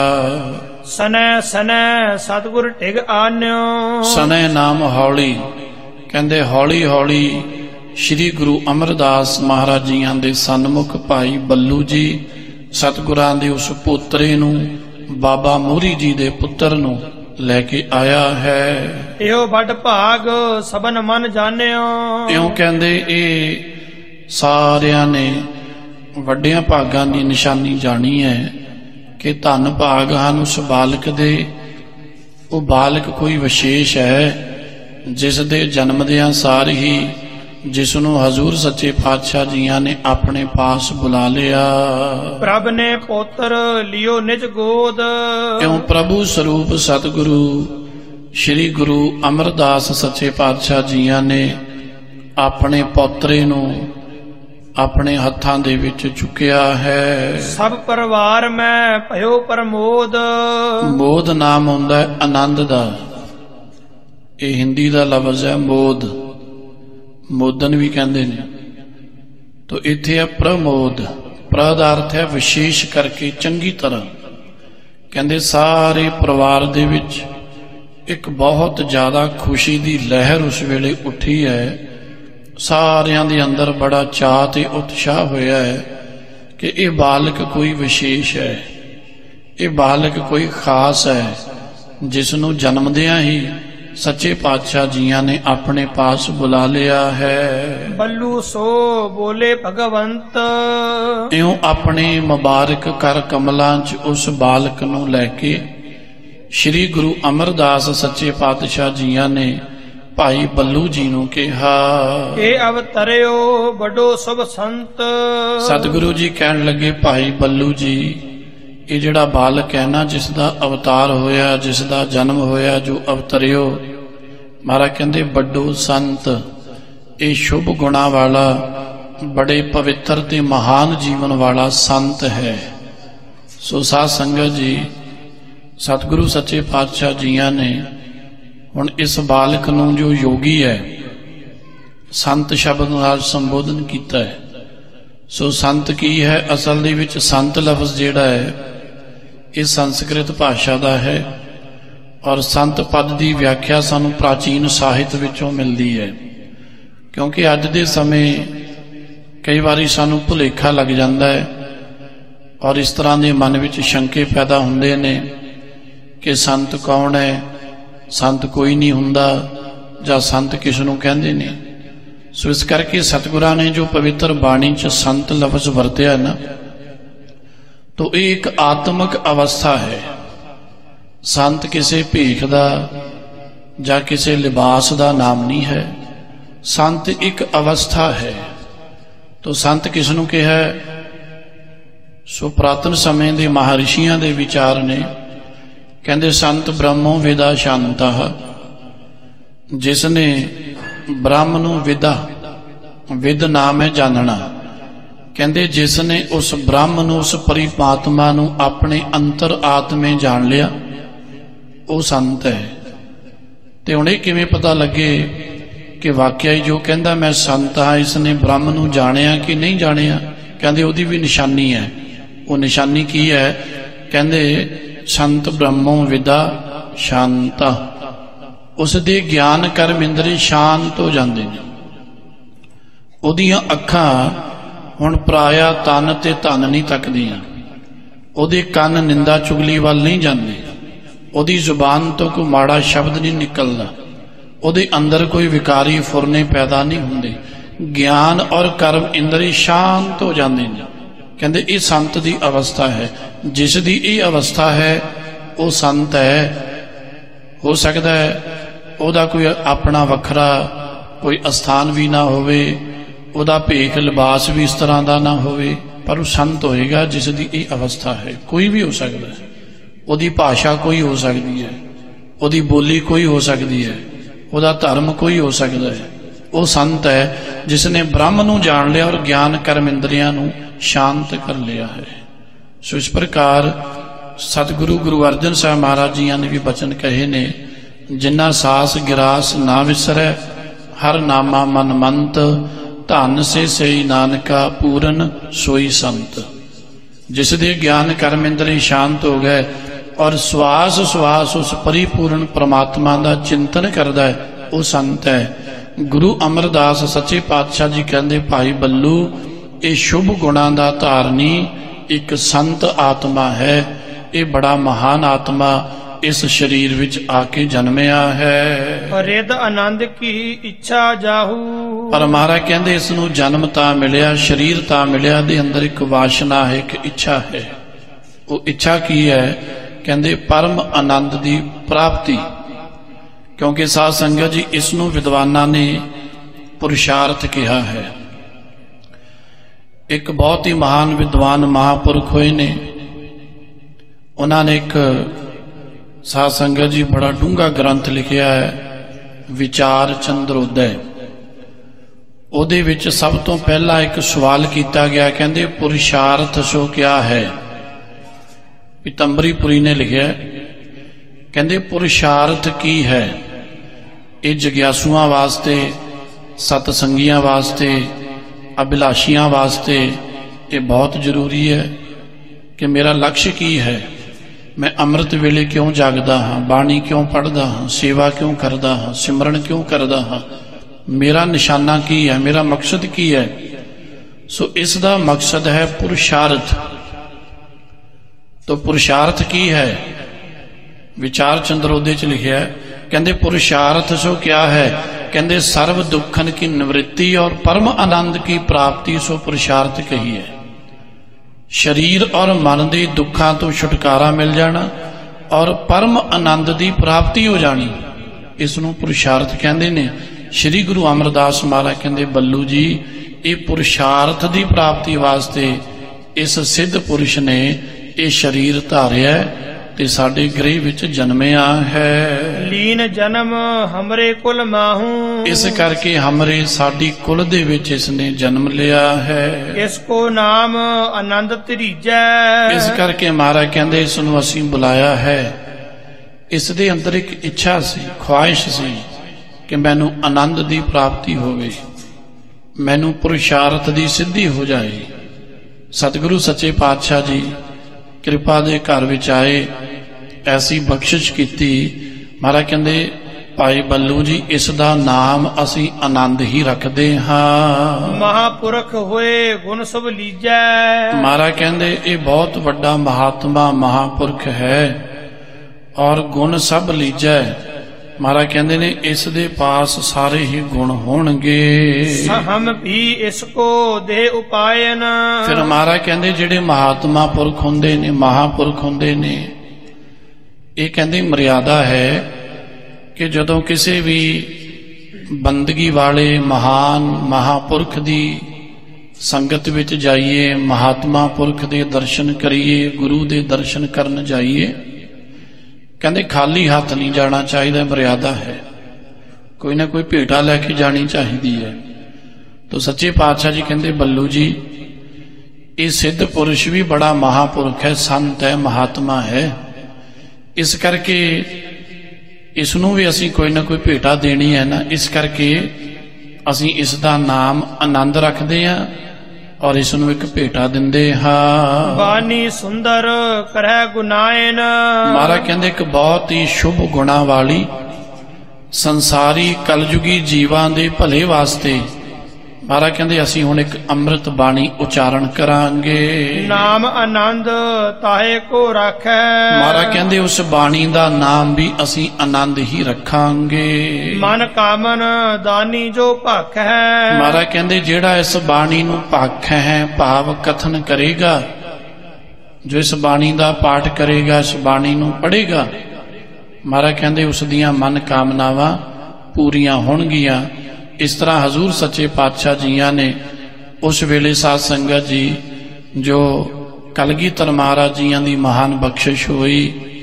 ਸਨੈ ਸਨੈ ਸਤਿਗੁਰ ਟਿਗ ਆਨਿਓ, ਸਨੈ ਨਾਮ ਹੌਲੀ। ਕਹਿੰਦੇ ਹੌਲੀ ਹੌਲੀ ਸ੍ਰੀ ਗੁਰੂ ਅਮਰਦਾਸ ਮਹਾਰਾਜ ਜੀਆਂ ਦੇ ਸਨਮੁਖ ਭਾਈ ਬੱਲੂ ਜੀ ਸਤਿਗੁਰਾਂ ਦੇ ਉਸ ਪੋਤਰੇ ਨੂੰ, ਬਾਬਾ ਮੋਹਰੀ ਜੀ ਦੇ ਪੁੱਤਰ ਨੂੰ ਲੈ ਕੇ ਆਇਆ ਹੈ। ਇਹੋ ਵੱਡ ਭਾਗ ਸਭਨ ਮਨ ਜਾਣਿਓ, ਇਉਂ ਕਹਿੰਦੇ ਇਹ ਸਾਰਿਆਂ ਨੇ ਵੱਡਿਆਂ ਭਾਗਾਂ ਦੀ ਨਿਸ਼ਾਨੀ ਜਾਣੀ ਹੈ ਕਿ ਧੰਨ ਭਾਗ ਹਨ ਉਸ ਬਾਲਕ ਦੇ। ਉਹ ਬਾਲਕ ਕੋਈ ਵਿਸ਼ੇਸ਼ ਹੈ ਜਿਸ ਦੇ ਜਨਮਦਿਆਂ ਸਾਰ ਹੀ ਜਿਸ ਨੂੰ ਹਜ਼ੂਰ ਸੱਚੇ ਪਾਤਸ਼ਾਹ ਜੀਆਂ ਨੇ ਆਪਣੇ ਪਾਸ ਬੁਲਾ ਲਿਆ। ਪ੍ਰਭ ਨੇ ਪੋਤਰ ਲਿਓ ਨਿਜ ਗੋਦ, ਇਉਂ ਪ੍ਰਭੂ ਸਰੂਪ ਸਤਿਗੁਰੂ ਸ੍ਰੀ ਗੁਰੂ ਅਮਰਦਾਸ ਸੱਚੇ ਪਾਤਸ਼ਾਹ ਜੀਆਂ ਨੇ ਆਪਣੇ ਪੋਤਰੇ ਨੂੰ ਆਪਣੇ ਹੱਥਾਂ ਦੇ ਵਿੱਚ ਚੁੱਕਿਆ ਹੈ। ਸਭ ਪਰਿਵਾਰ ਮੈਂ ਭਇਓ ਪ੍ਰਮੋਦ, ਮੋਦ ਨਾਮ ਹੁੰਦਾ ਹੈ ਆਨੰਦ ਦਾ। ਇਹ ਹਿੰਦੀ ਦਾ ਲਫ਼ਜ਼ ਹੈ ਮੋਦ, ਮੋਦਨ ਵੀ ਕਹਿੰਦੇ ਨੇ। ਤੋ ਇੱਥੇ ਹੈ ਪ੍ਰਮੋਦ। ਪ੍ਰ ਦਾ ਅਰਥ ਹੈ ਵਿਸ਼ੇਸ਼ ਕਰਕੇ, ਚੰਗੀ ਤਰ੍ਹਾਂ। ਕਹਿੰਦੇ ਸਾਰੇ ਪਰਿਵਾਰ ਦੇ ਵਿੱਚ ਇੱਕ ਬਹੁਤ ਜ਼ਿਆਦਾ ਖੁਸ਼ੀ ਦੀ ਲਹਿਰ ਉਸ ਵੇਲੇ ਉੱਠੀ ਹੈ। ਸਾਰਿਆਂ ਦੇ ਅੰਦਰ ਬੜਾ ਚਾਅ ਤੇ ਉਤਸ਼ਾਹ ਹੋਇਆ ਹੈ ਕਿ ਇਹ ਬਾਲਕ ਕੋਈ ਵਿਸ਼ੇਸ਼ ਹੈ, ਇਹ ਬਾਲਕ ਕੋਈ ਖਾਸ ਹੈ ਜਿਸ ਨੂੰ ਜਨਮਦਿਆਂ ਹੀ ਸੱਚੇ ਪਾਤਸ਼ਾਹ ਜੀਆਂ ਨੇ ਆਪਣੇ ਪਾਸ ਬੁਲਾ ਲਿਆ ਹੈ। ਬੱਲੂ ਸੋ ਬੋਲੇ ਭਗਵੰਤ, ਇਉਂ ਆਪਣੇ ਮੁਬਾਰਕ ਕਰ ਕਮਲਾਂ 'ਚ ਉਸ ਬਾਲਕ ਨੂੰ ਲੈ ਕੇ ਸ੍ਰੀ ਗੁਰੂ ਅਮਰਦਾਸ ਸੱਚੇ ਪਾਤਸ਼ਾਹ ਜੀਆਂ ਨੇ ਭਾਈ ਬੱਲੂ ਜੀ ਨੂੰ ਕਿਹਾ। ਇਹ ਅਵਤਰਿਓ ਵੱਡੋ ਸੁਭ ਸੰਤ, ਸਤਿਗੁਰੂ ਜੀ ਕਹਿਣ ਲੱਗੇ ਭਾਈ ਬੱਲੂ ਜੀ ਇਹ ਜਿਹੜਾ ਬਾਲਕ ਹੈ ਨਾ, ਜਿਸ ਦਾ ਅਵਤਾਰ ਹੋਇਆ, ਜਿਸ ਦਾ ਜਨਮ ਹੋਇਆ, ਜੋ ਅਵਤਰਿਓ, ਮਹਾਰਾਜ ਕਹਿੰਦੇ ਵੱਡੋ ਸੰਤ, ਇਹ ਸ਼ੁਭ ਗੁਣਾ ਵਾਲਾ, ਬੜੇ ਪਵਿੱਤਰ ਤੇ ਮਹਾਨ ਜੀਵਨ ਵਾਲਾ ਸੰਤ ਹੈ। ਸੋ ਸਾਧ ਸੰਗਤ ਜੀ, ਸਤਿਗੁਰੂ ਸੱਚੇ ਪਾਤਸ਼ਾਹ ਜੀਆਂ ਨੇ ਹੁਣ ਇਸ ਬਾਲਕ ਨੂੰ ਜੋ ਯੋਗੀ ਹੈ, ਸੰਤ ਸ਼ਬਦ ਨਾਲ ਸੰਬੋਧਨ ਕੀਤਾ ਹੈ। ਸੋ ਸੰਤ ਕੀ ਹੈ? ਅਸਲ ਦੇ ਵਿੱਚ ਸੰਤ ਲਫ਼ਜ਼ ਜਿਹੜਾ ਹੈ ਇਹ ਸੰਸਕ੍ਰਿਤ ਭਾਸ਼ਾ ਦਾ ਹੈ, ਔਰ ਸੰਤ ਪਦ ਦੀ ਵਿਆਖਿਆ ਸਾਨੂੰ ਪ੍ਰਾਚੀਨ ਸਾਹਿਤ ਵਿੱਚੋਂ ਮਿਲਦੀ ਹੈ। ਕਿਉਂਕਿ ਅੱਜ ਦੇ ਸਮੇਂ ਕਈ ਵਾਰੀ ਸਾਨੂੰ ਭੁਲੇਖਾ ਲੱਗ ਜਾਂਦਾ ਹੈ, ਔਰ ਇਸ ਤਰ੍ਹਾਂ ਦੇ ਮਨ ਵਿੱਚ ਸ਼ੰਕੇ ਪੈਦਾ ਹੁੰਦੇ ਨੇ ਕਿ ਸੰਤ ਕੌਣ ਹੈ, ਸੰਤ ਕੋਈ ਨਹੀਂ ਹੁੰਦਾ, ਜਾਂ ਸੰਤ ਕਿਸ ਨੂੰ ਕਹਿੰਦੇ ਨੇ। ਸੋ ਇਸ ਕਰਕੇ ਸਤਿਗੁਰਾਂ ਨੇ ਜੋ ਪਵਿੱਤਰ ਬਾਣੀ 'ਚ ਸੰਤ ਲਫ਼ਜ਼ ਵਰਤਿਆ ਨਾ, ਤੋ ਇਹ ਇੱਕ ਆਤਮਿਕ ਅਵਸਥਾ ਹੈ। ਸੰਤ ਕਿਸੇ ਭੇਖ ਦਾ ਜਾਂ ਕਿਸੇ ਲਿਬਾਸ ਦਾ ਨਾਮ ਨਹੀਂ ਹੈ, ਸੰਤ ਇੱਕ ਅਵਸਥਾ ਹੈ। ਤੋ ਸੰਤ ਕਿਸ ਨੂੰ ਕਿਹਾ? ਸੋ ਪੁਰਾਤਨ ਸਮੇਂ ਦੇ ਮਹਾਰਿਸ਼ੀਆਂ ਦੇ ਵਿਚਾਰ ਨੇ, ਕਹਿੰਦੇ ਸੰਤ ਬ੍ਰਹਮੋ ਵਿਦਾ ਸ਼ਾਂਤः, ਜਿਸ ਨੇ ਬ੍ਰਹਮ ਨੂੰ ਵਿਦਾ, ਵਿਦ ਨਾਮ ਹੈ ਜਾਣਨਾ, ਕਹਿੰਦੇ ਜਿਸ ਨੇ ਉਸ ਬ੍ਰਹਮ ਨੂੰ, ਉਸ ਪਰਮਾਤਮਾ ਨੂੰ ਆਪਣੇ ਅੰਤਰ ਆਤਮੇ ਜਾਣ ਲਿਆ, ਉਹ ਸੰਤ ਹੈ। ਤੇ ਹੁਣ ਇਹ ਕਿਵੇਂ ਪਤਾ ਲੱਗੇ ਕਿ ਵਾਕਿਆ ਹੀ ਜੋ ਕਹਿੰਦਾ ਮੈਂ ਸੰਤ ਹਾਂ ਇਸ ਨੇ ਬ੍ਰਹਮ ਨੂੰ ਜਾਣਿਆ ਕਿ ਨਹੀਂ ਜਾਣਿਆ? ਕਹਿੰਦੇ ਉਹਦੀ ਵੀ ਨਿਸ਼ਾਨੀ ਹੈ। ਉਹ ਨਿਸ਼ਾਨੀ ਕੀ ਹੈ? ਕਹਿੰਦੇ ਸੰਤ ਬ੍ਰਹਮੋ ਵਿਦਾ ਸ਼ਾਂਤਾ, ਉਸ ਦੇ ਗਿਆਨ ਕਰਮ ਇੰਦਰੀ ਸ਼ਾਂਤ ਹੋ ਜਾਂਦੇ ਨੇ। ਉਹਦੀਆਂ ਅੱਖਾਂ ਹੁਣ ਪਰਾਇਆ ਤਨ ਤੇ ਧਨ ਨਹੀਂ ਤੱਕਦੀਆਂ, ਉਹਦੇ ਕੰਨ ਨਿੰਦਾ ਚੁਗਲੀ ਵੱਲ ਨਹੀਂ ਜਾਂਦੇ, ਉਹਦੀ ਜ਼ੁਬਾਨ ਤੋਂ ਕੋਈ ਮਾੜਾ ਸ਼ਬਦ ਨਹੀਂ ਨਿਕਲਦਾ, ਉਹਦੇ ਅੰਦਰ ਕੋਈ ਵਿਕਾਰੀ ਫੁਰਨੇ ਪੈਦਾ ਨਹੀਂ ਹੁੰਦੇ, ਗਿਆਨ ਔਰ ਕਰਮ ਇੰਦਰੀ ਸ਼ਾਂਤ ਹੋ ਜਾਂਦੇ ਨੇ। ਕਹਿੰਦੇ ਇਹ ਸੰਤ ਦੀ ਅਵਸਥਾ ਹੈ। ਜਿਸ ਦੀ ਇਹ ਅਵਸਥਾ ਹੈ ਉਹ ਸੰਤ ਹੈ। ਹੋ ਸਕਦਾ ਹੈ ਉਹਦਾ ਕੋਈ ਆਪਣਾ ਵੱਖਰਾ ਕੋਈ ਅਸਥਾਨ ਵੀ ਨਾ ਹੋਵੇ, ਉਹਦਾ ਭੇਖ ਲਿਬਾਸ ਵੀ ਇਸ ਤਰ੍ਹਾਂ ਦਾ ਨਾ ਹੋਵੇ, ਪਰ ਉਹ ਸੰਤ ਹੋਏਗਾ ਜਿਸ ਦੀ ਇਹ ਅਵਸਥਾ ਹੈ। ਕੋਈ ਵੀ ਹੋ ਸਕਦਾ ਹੈ, ਉਹਦੀ ਭਾਸ਼ਾ ਕੋਈ ਹੋ ਸਕਦੀ ਹੈ, ਉਹਦੀ ਬੋਲੀ ਕੋਈ ਹੋ ਸਕਦੀ ਹੈ, ਉਹਦਾ ਧਰਮ ਕੋਈ ਹੋ ਸਕਦਾ ਹੈ। ਉਹ ਸੰਤ ਹੈ ਜਿਸ ਨੇ ਬ੍ਰਹਮ ਨੂੰ ਜਾਣ ਲਿਆ ਔਰ ਗਿਆਨ ਕਰਮ ਇੰਦਰੀਆਂ ਨੂੰ ਸ਼ਾਂਤ ਕਰ ਲਿਆ ਹੈ। ਸੋ ਇਸ ਪ੍ਰਕਾਰ ਸਤਿਗੁਰੂ ਗੁਰੂ ਅਰਜਨ ਸਾਹਿਬ ਮਹਾਰਾਜ ਜੀਆਂ ਨੇ ਵੀ ਬਚਨ ਕਹੇ ਨੇ, ਜਿਨ੍ਹਾਂ ਸਾਸ ਗਿਰਾਸ ਨਾ ਵਿਸਰੈ, ਹਰ ਨਾਮਾ ਮਨ ਮੰਤ, ਧਨ ਸੇ ਸਈ ਨਾਨਕਾ ਪੂਰਨ ਸੋਈ ਸੰਤ। ਜਿਸ ਦੇ ਗਿਆਨ ਕਰਮ ਇੰਦਰੀ ਸ਼ਾਂਤ ਹੋ ਗਏ ਔਰ ਸਵਾਸ ਸਵਾਸ ਉਸ ਪਰਿਪੂਰਨ ਪ੍ਰਮਾਤਮਾ ਦਾ ਚਿੰਤਨ ਕਰਦਾ ਹੈ, ਉਹ ਸੰਤ ਹੈ। ਗੁਰੂ ਅਮਰਦਾਸ ਸੱਚੇ ਪਾਤਸ਼ਾਹ ਜੀ ਕਹਿੰਦੇ, ਭਾਈ ਬੱਲੂ ਇਹ ਸ਼ੁਭ ਗੁਣਾਂ ਦਾ ਧਾਰਨੀ ਇੱਕ ਸੰਤ ਆਤਮਾ ਹੈ। ਇਹ ਬੜਾ ਮਹਾਨ ਆਤਮਾ ਇਸ ਸਰੀਰ ਵਿੱਚ ਆ ਕੇ ਜਨਮਿਆ ਹੈ। ਰਿਦ ਆਨੰਦ ਕੀ ਇੱਛਾ ਜਾਹੂ, ਪਰ ਮਹਾਰਾਜ ਕਹਿੰਦੇ ਇਸ ਨੂੰ ਜਨਮ ਤਾਂ ਮਿਲਿਆ, ਸਰੀਰ ਤਾਂ ਮਿਲਿਆ, ਦੇ ਅੰਦਰ ਇੱਕ ਵਾਸ਼ਨਾ ਹੈ, ਇੱਕ ਇੱਛਾ ਹੈ। ਉਹ ਇੱਛਾ ਕੀ ਹੈ? ਕਹਿੰਦੇ ਪਰਮ ਆਨੰਦ ਦੀ ਪ੍ਰਾਪਤੀ। ਕਿਉਂਕਿ ਸਾਧ ਸੰਗਤ ਜੀ ਇਸ ਨੂੰ ਵਿਦਵਾਨਾਂ ਨੇ ਪੁਰਸ਼ਾਰਥ ਕਿਹਾ ਹੈ। ਇੱਕ ਬਹੁਤ ਹੀ ਮਹਾਨ ਵਿਦਵਾਨ ਮਹਾਂਪੁਰਖ ਹੋਏ ਨੇ, ਉਹਨਾਂ ਨੇ ਇੱਕ ਸਾਧ ਸੰਗਤ ਜੀ ਬੜਾ ਡੂੰਘਾ ਗ੍ਰੰਥ ਲਿਖਿਆ ਹੈ, ਵਿਚਾਰ ਚੰਦਰੋਦੈ। ਉਹਦੇ ਵਿੱਚ ਸਭ ਤੋਂ ਪਹਿਲਾਂ ਇੱਕ ਸਵਾਲ ਕੀਤਾ ਗਿਆ, ਕਹਿੰਦੇ ਪੁਰਸ਼ਾਰਥ ਸੋ ਕਿਆ ਹੈ? ਪੀਤੰਬਰੀਪੁਰੀ ਨੇ ਲਿਖਿਆ, ਕਹਿੰਦੇ ਪੁਰਸ਼ਾਰਥ ਕੀ ਹੈ? ਇਹ ਜਗਿਆਸੂਆਂ ਵਾਸਤੇ, ਸਤਸੰਗੀਆਂ ਵਾਸਤੇ, ਅਭਿਲਾਸ਼ੀਆਂ ਵਾਸਤੇ ਇਹ ਬਹੁਤ ਜ਼ਰੂਰੀ ਹੈ ਕਿ ਮੇਰਾ ਲਕਸ਼ ਕੀ ਹੈ, ਮੈਂ ਅੰਮ੍ਰਿਤ ਵੇਲੇ ਕਿਉਂ ਜਾਗਦਾ ਹਾਂ, ਬਾਣੀ ਕਿਉਂ ਪੜ੍ਹਦਾ ਹਾਂ, ਸੇਵਾ ਕਿਉਂ ਕਰਦਾ ਹਾਂ, ਸਿਮਰਨ ਕਿਉਂ ਕਰਦਾ ਹਾਂ, ਮੇਰਾ ਨਿਸ਼ਾਨਾ ਕੀ ਹੈ, ਮੇਰਾ ਮਕਸਦ ਕੀ ਹੈ? ਸੋ ਇਸ ਦਾ ਮਕਸਦ ਹੈ ਪੁਰਸ਼ਾਰਥ। ਤੋ ਪੁਰਸ਼ਾਰਥ ਕੀ ਹੈ? ਵਿਚਾਰ ਚੰਦਰੋਦੇ ਚ ਲਿਖਿਆ, ਕਹਿੰਦੇ ਪੁਰਸ਼ਾਰਥ ਸੋ ਕਿਆ ਹੈ? ਕਹਿੰਦੇ ਸਰਵ ਦੁੱਖਨ ਕੀ ਨਿਵृत्ति और परम आनंद की प्राप्ति सो पुरुषार्थ कही है। शरीर और मन के दुखों तो छुटकारा मिल जाना और परम आनंद की प्राप्ति हो जानी, इसनों पुरुषार्थ कहते ने। श्री गुरु अमरदास महाराज कहते, बल्लू जी ये पुरुषार्थ की प्राप्ति वास्ते इस सिद्ध पुरुष ने ये शरीर धारिया ते साडे गृह विच जन्मिया है। लीन जन्म हमरे कुल माहू, इस करके हमरे साडी कुल दे विच इसने जन्म लिया है। इसको नाम आनंद तरीजै, इस करके महाराज कहंदे इसनूं असीं बुलाया है। इस दे अंदर एक इच्छा सी, ख्वाहिश सी कि मैनूं आनंद दी प्राप्ति होवे। ਮੈਨੂੰ ਪੁਰਸ਼ਾਰਥ ਦੀ ਸਿੱਧੀ ਹੋ ਜਾਏ। ਸਤਿਗੁਰੂ ਸੱਚੇ ਪਾਤਸ਼ਾਹ ਜੀ ਕਿਰਪਾ ਦੇ ਘਰ ਵਿੱਚ ਆਏ, ਐਸੀ ਬਖਸ਼ਿਸ਼ ਕੀਤੀ। ਮਹਾਰਾਜ ਕਹਿੰਦੇ ਭਾਈ ਬੱਲੂ ਜੀ, ਇਸ ਦਾ ਨਾਮ ਅਸੀਂ ਆਨੰਦ ਹੀ ਰੱਖਦੇ ਹਾਂ। ਮਹਾਪੁਰਖ ਹੋਏ ਗੁਣ ਸਭ ਲੀਜੈ। ਮਹਾਰਾਜ ਕਹਿੰਦੇ ਇਹ ਬਹੁਤ ਵੱਡਾ ਮਹਾਤਮਾ ਮਹਾਪੁਰਖ ਹੈ ਔਰ ਗੁਣ ਸਭ ਲੀਜੈ। ਮਹਾਰਾਜ ਕਹਿੰਦੇ ਨੇ ਇਸ ਦੇ ਪਾਸ ਸਾਰੇ ਹੀ ਗੁਣ ਹੋਣਗੇ। ਹਮ ਵੀ ਇਸ ਕੋ ਦੇ ਉਪਾਇਨ। ਫਿਰ ਮਹਾਰਾਜ ਕਹਿੰਦੇ ਜਿਹੜੇ ਮਹਾਤਮਾ ਪੁਰਖ ਹੁੰਦੇ ਨੇ, ਮਹਾਪੁਰਖ ਹੁੰਦੇ ਨੇ, ਇਹ ਕਹਿੰਦੇ ਮਰਿਆਦਾ ਹੈ ਕਿ ਜਦੋਂ ਕਿਸੇ ਵੀ ਬੰਦਗੀ ਵਾਲੇ ਮਹਾਨ ਮਹਾਪੁਰਖ ਦੀ ਸੰਗਤ ਵਿੱਚ ਜਾਈਏ, ਮਹਾਤਮਾ ਪੁਰਖ ਦੇ ਦਰਸ਼ਨ ਕਰੀਏ, ਗੁਰੂ ਦੇ ਦਰਸ਼ਨ ਕਰਨ ਜਾਈਏ, ਕਹਿੰਦੇ ਖਾਲੀ ਹੱਥ ਨਹੀਂ ਜਾਣਾ ਚਾਹੀਦਾ। ਮਰਿਆਦਾ ਹੈ, ਕੋਈ ਨਾ ਕੋਈ ਭੇਟਾ ਲੈ ਕੇ ਜਾਣੀ ਚਾਹੀਦੀ ਹੈ। ਤਾਂ ਸੱਚੇ ਪਾਤਸ਼ਾਹ ਜੀ ਕਹਿੰਦੇ ਬੱਲੂ ਜੀ, ਇਹ ਸਿੱਧ ਪੁਰਸ਼ ਵੀ ਬੜਾ ਮਹਾਪੁਰਖ ਹੈ, ਸੰਤ ਹੈ, ਮਹਾਤਮਾ ਹੈ, ਇਸ ਕਰਕੇ ਇਸ ਨੂੰ ਵੀ ਅਸੀਂ ਕੋਈ ਨਾ ਕੋਈ ਭੇਟਾ ਦੇਣੀ ਹੈ ਨਾ, ਇਸ ਕਰਕੇ ਅਸੀਂ ਇਸ ਦਾ ਨਾਮ ਆਨੰਦ ਰੱਖਦੇ ਹਾਂ ਔਰ ਇਸ ਨੂੰ ਇੱਕ ਭੇਟਾ ਦਿੰਦੇ ਹਾਂ। ਬਾਣੀ ਸੁੰਦਰ ਕਰੈ ਗੁਨਾਇਨ। ਮਹਾਰਾਜ ਕਹਿੰਦੇ ਇੱਕ ਬਹੁਤ ਹੀ ਸ਼ੁਭ ਗੁਣਾ ਵਾਲੀ ਸੰਸਾਰੀ ਕਲਯੁਗੀ ਜੀਵਾਂ ਦੇ ਭਲੇ ਵਾਸਤੇ ਮਹਾਰਾਜ ਕਹਿੰਦੇ ਅਸੀਂ ਹੁਣ ਇੱਕ ਅੰਮ੍ਰਿਤ ਬਾਣੀ ਉਚਾਰਨ ਕਰਾਂਗੇ। ਨਾਮ ਆਨੰਦ ਤਾਹੇ ਕੋ ਰਾਖੈ। ਮਹਾਰਾਜ ਕਹਿੰਦੇ ਉਸ ਬਾਣੀ ਦਾ ਨਾਮ ਵੀ ਅਸੀਂ ਆਨੰਦ ਹੀ ਰੱਖਾਂਗੇ। ਮਨ ਕਾਮਨ ਦਾਨੀ ਜੋ ਭਖ ਹੈ। ਮਹਾਰਾਜ ਕਹਿੰਦੇ ਜਿਹੜਾ ਇਸ ਬਾਣੀ ਨੂੰ ਭਖ ਹੈ, ਭਾਵ ਕਥਨ ਕਰੇਗਾ, ਜੋ ਇਸ ਬਾਣੀ ਦਾ ਪਾਠ ਕਰੇਗਾ, ਇਸ ਬਾਣੀ ਨੂੰ ਪੜ੍ਹੇਗਾ, ਮਹਾਰਾਜ ਕਹਿੰਦੇ ਉਸ ਦੀਆਂ ਮਨ ਕਾਮਨਾਵਾਂ ਪੂਰੀਆਂ ਹੋਣਗੀਆਂ। ਇਸ ਤਰ੍ਹਾਂ ਹਜ਼ੂਰ ਸੱਚੇ ਪਾਤਸ਼ਾਹ ਜੀਆਂ ਨੇ ਉਸ ਵੇਲੇ ਸਾਧ ਸੰਗਤ ਜੀ ਜੋ ਕਲਗੀਧਰ ਮਹਾਰਾਜ ਜੀਆਂ ਦੀ ਮਹਾਨ ਬਖਸ਼ਿਸ਼ ਹੋਈ,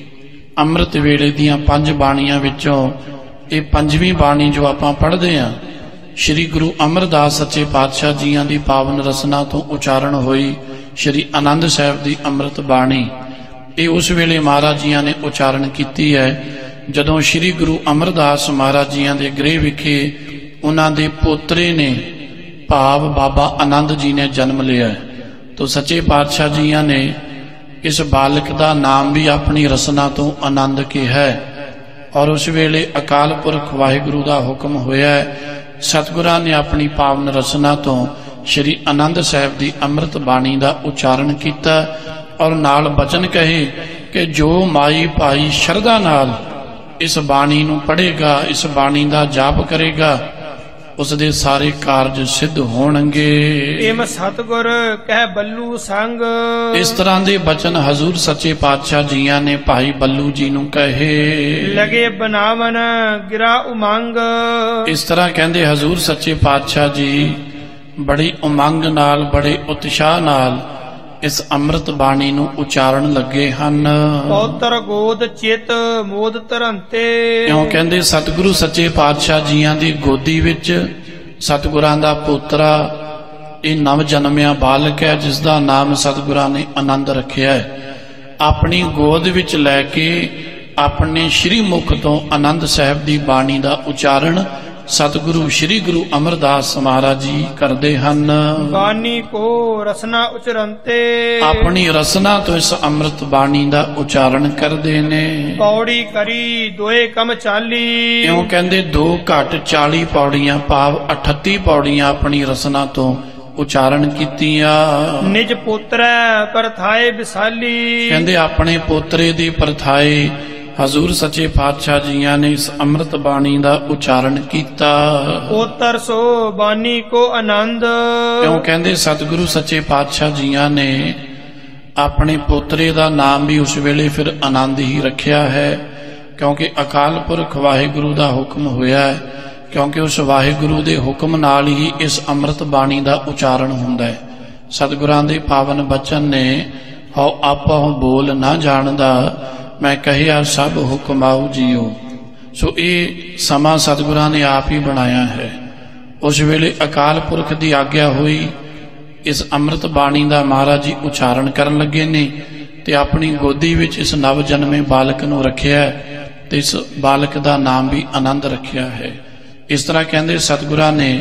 ਅੰਮ੍ਰਿਤ ਵੇਲੇ ਦੀਆਂ ਪੰਜ ਬਾਣੀਆਂ ਵਿੱਚੋਂ ਇਹ ਪੰਜਵੀਂ ਬਾਣੀ ਜੋ ਆਪਾਂ ਪੜ੍ਹਦੇ ਹਾਂ, ਸ਼੍ਰੀ ਗੁਰੂ ਅਮਰਦਾਸ ਸੱਚੇ ਪਾਤਸ਼ਾਹ ਜੀਆਂ ਦੀ ਪਾਵਨ ਰਸਨਾ ਤੋਂ ਉਚਾਰਨ ਹੋਈ ਸ਼੍ਰੀ ਆਨੰਦ ਸਾਹਿਬ ਦੀ ਅੰਮ੍ਰਿਤ ਬਾਣੀ, ਇਹ ਉਸ ਵੇਲੇ ਮਹਾਰਾਜ ਜੀਆਂ ਨੇ ਉਚਾਰਨ ਕੀਤੀ ਹੈ ਜਦੋਂ ਸ਼੍ਰੀ ਗੁਰੂ ਅਮਰਦਾਸ ਮਹਾਰਾਜ ਜੀਆਂ ਦੇ ਗ੍ਰਹਿ ਵਿਖੇ ਉਹਨਾਂ ਦੇ ਪੋਤਰੇ ਨੇ ਭਾਵ ਬਾਬਾ ਆਨੰਦ ਜੀ ਨੇ ਜਨਮ ਲਿਆ। तो सच्चे पातशाह जियां ने इस बालक का नाम भी अपनी रसना तो आनंद के है और उस वेले अकाल पुरख वाहिगुरु का हुक्म होया है। सतगुरां ने अपनी पावन रसना तो श्री आनंद साहब की अमृत बाणी का उच्चारण किया और नाल बचन कहे कि जो माई भाई शरदा नाल इस बाणी नूं पढ़ेगा, इस बाणी का जाप करेगा, उसदे सारे कारज सिद्ध होणगे। एम सतगुर कह बल्लू संग। इस तरह के बचन हजूर सच्चे पातशाह जियां ने भाई बल्लू जी नूं कहे। लगे बनावन गिरा उमंग। इस तरह कहंदे हजूर सच्चे पातशाह जी बड़ी उमंग नाल, बड़े उत्साह नाल इस अमृत बाणी नूं उचारण लगे हन। पौत्र गोद चित मोद तरंते। क्यों कहंदे सतगुरु सच्चे पातशाह जियां दी गोदी विच सतगुरां दा पोतरा ये नव जन्मिया बालक है जिसदा नाम सतगुरां ने आनंद रखिया है। अपनी गोद विच लैके अपने श्री मुख तो आनंद साहब दी बाणी दा उचारण सतगुरु श्री गुरु अमरदास महाराज जी करते हन। बाणी को रसना उचरंते। अपनी रसना तो इस अमृत बाणी का उच्चारण करते ने। पौड़ी करी दोए कम चाली। क्यों कहते दो घट चाली पौड़ियां भाव अठत्ती पौड़ियां अपनी रसना तो उच्चारण कीतियां। निज पुत्र परथाए विसाली। कहते अपने पोतरे दी परथाए हजूर सच्चे पातशाह जियां ने इस अमृत बाणी का उच्चारण किया। पोतर सो बाणी को आनंद। क्यों कहते सतगुरु सच्चे पातशाह जियां ने अपने पोतरे का नाम भी उस वेले फिर आनंद ही रखिया है क्योंकि अकाल पुरख वाहिगुरु का हुक्म होया है। क्योंकि उस वाहिगुरु के हुक्म नाल ही इस अमृत बाणी का उच्चारण हुंदा है। सतगुरां दे पावन बचन ने हौ आपा बोल ना जानदा मैं कहिया सब हुक्माऊ जियो। सो ये समा सतगुरां ने आप ही बनाया है। उस वेले अकाल पुरख की आग्ञा हुई इस अमृत बाणी का महाराज जी उच्चारण करन लगे ने ते अपनी गोदी विच इस नव जन्मे बालक नूं रखिया है ते इस बालक का नाम भी आनंद रखिया है। इस तरह कहंदे सतगुरां ने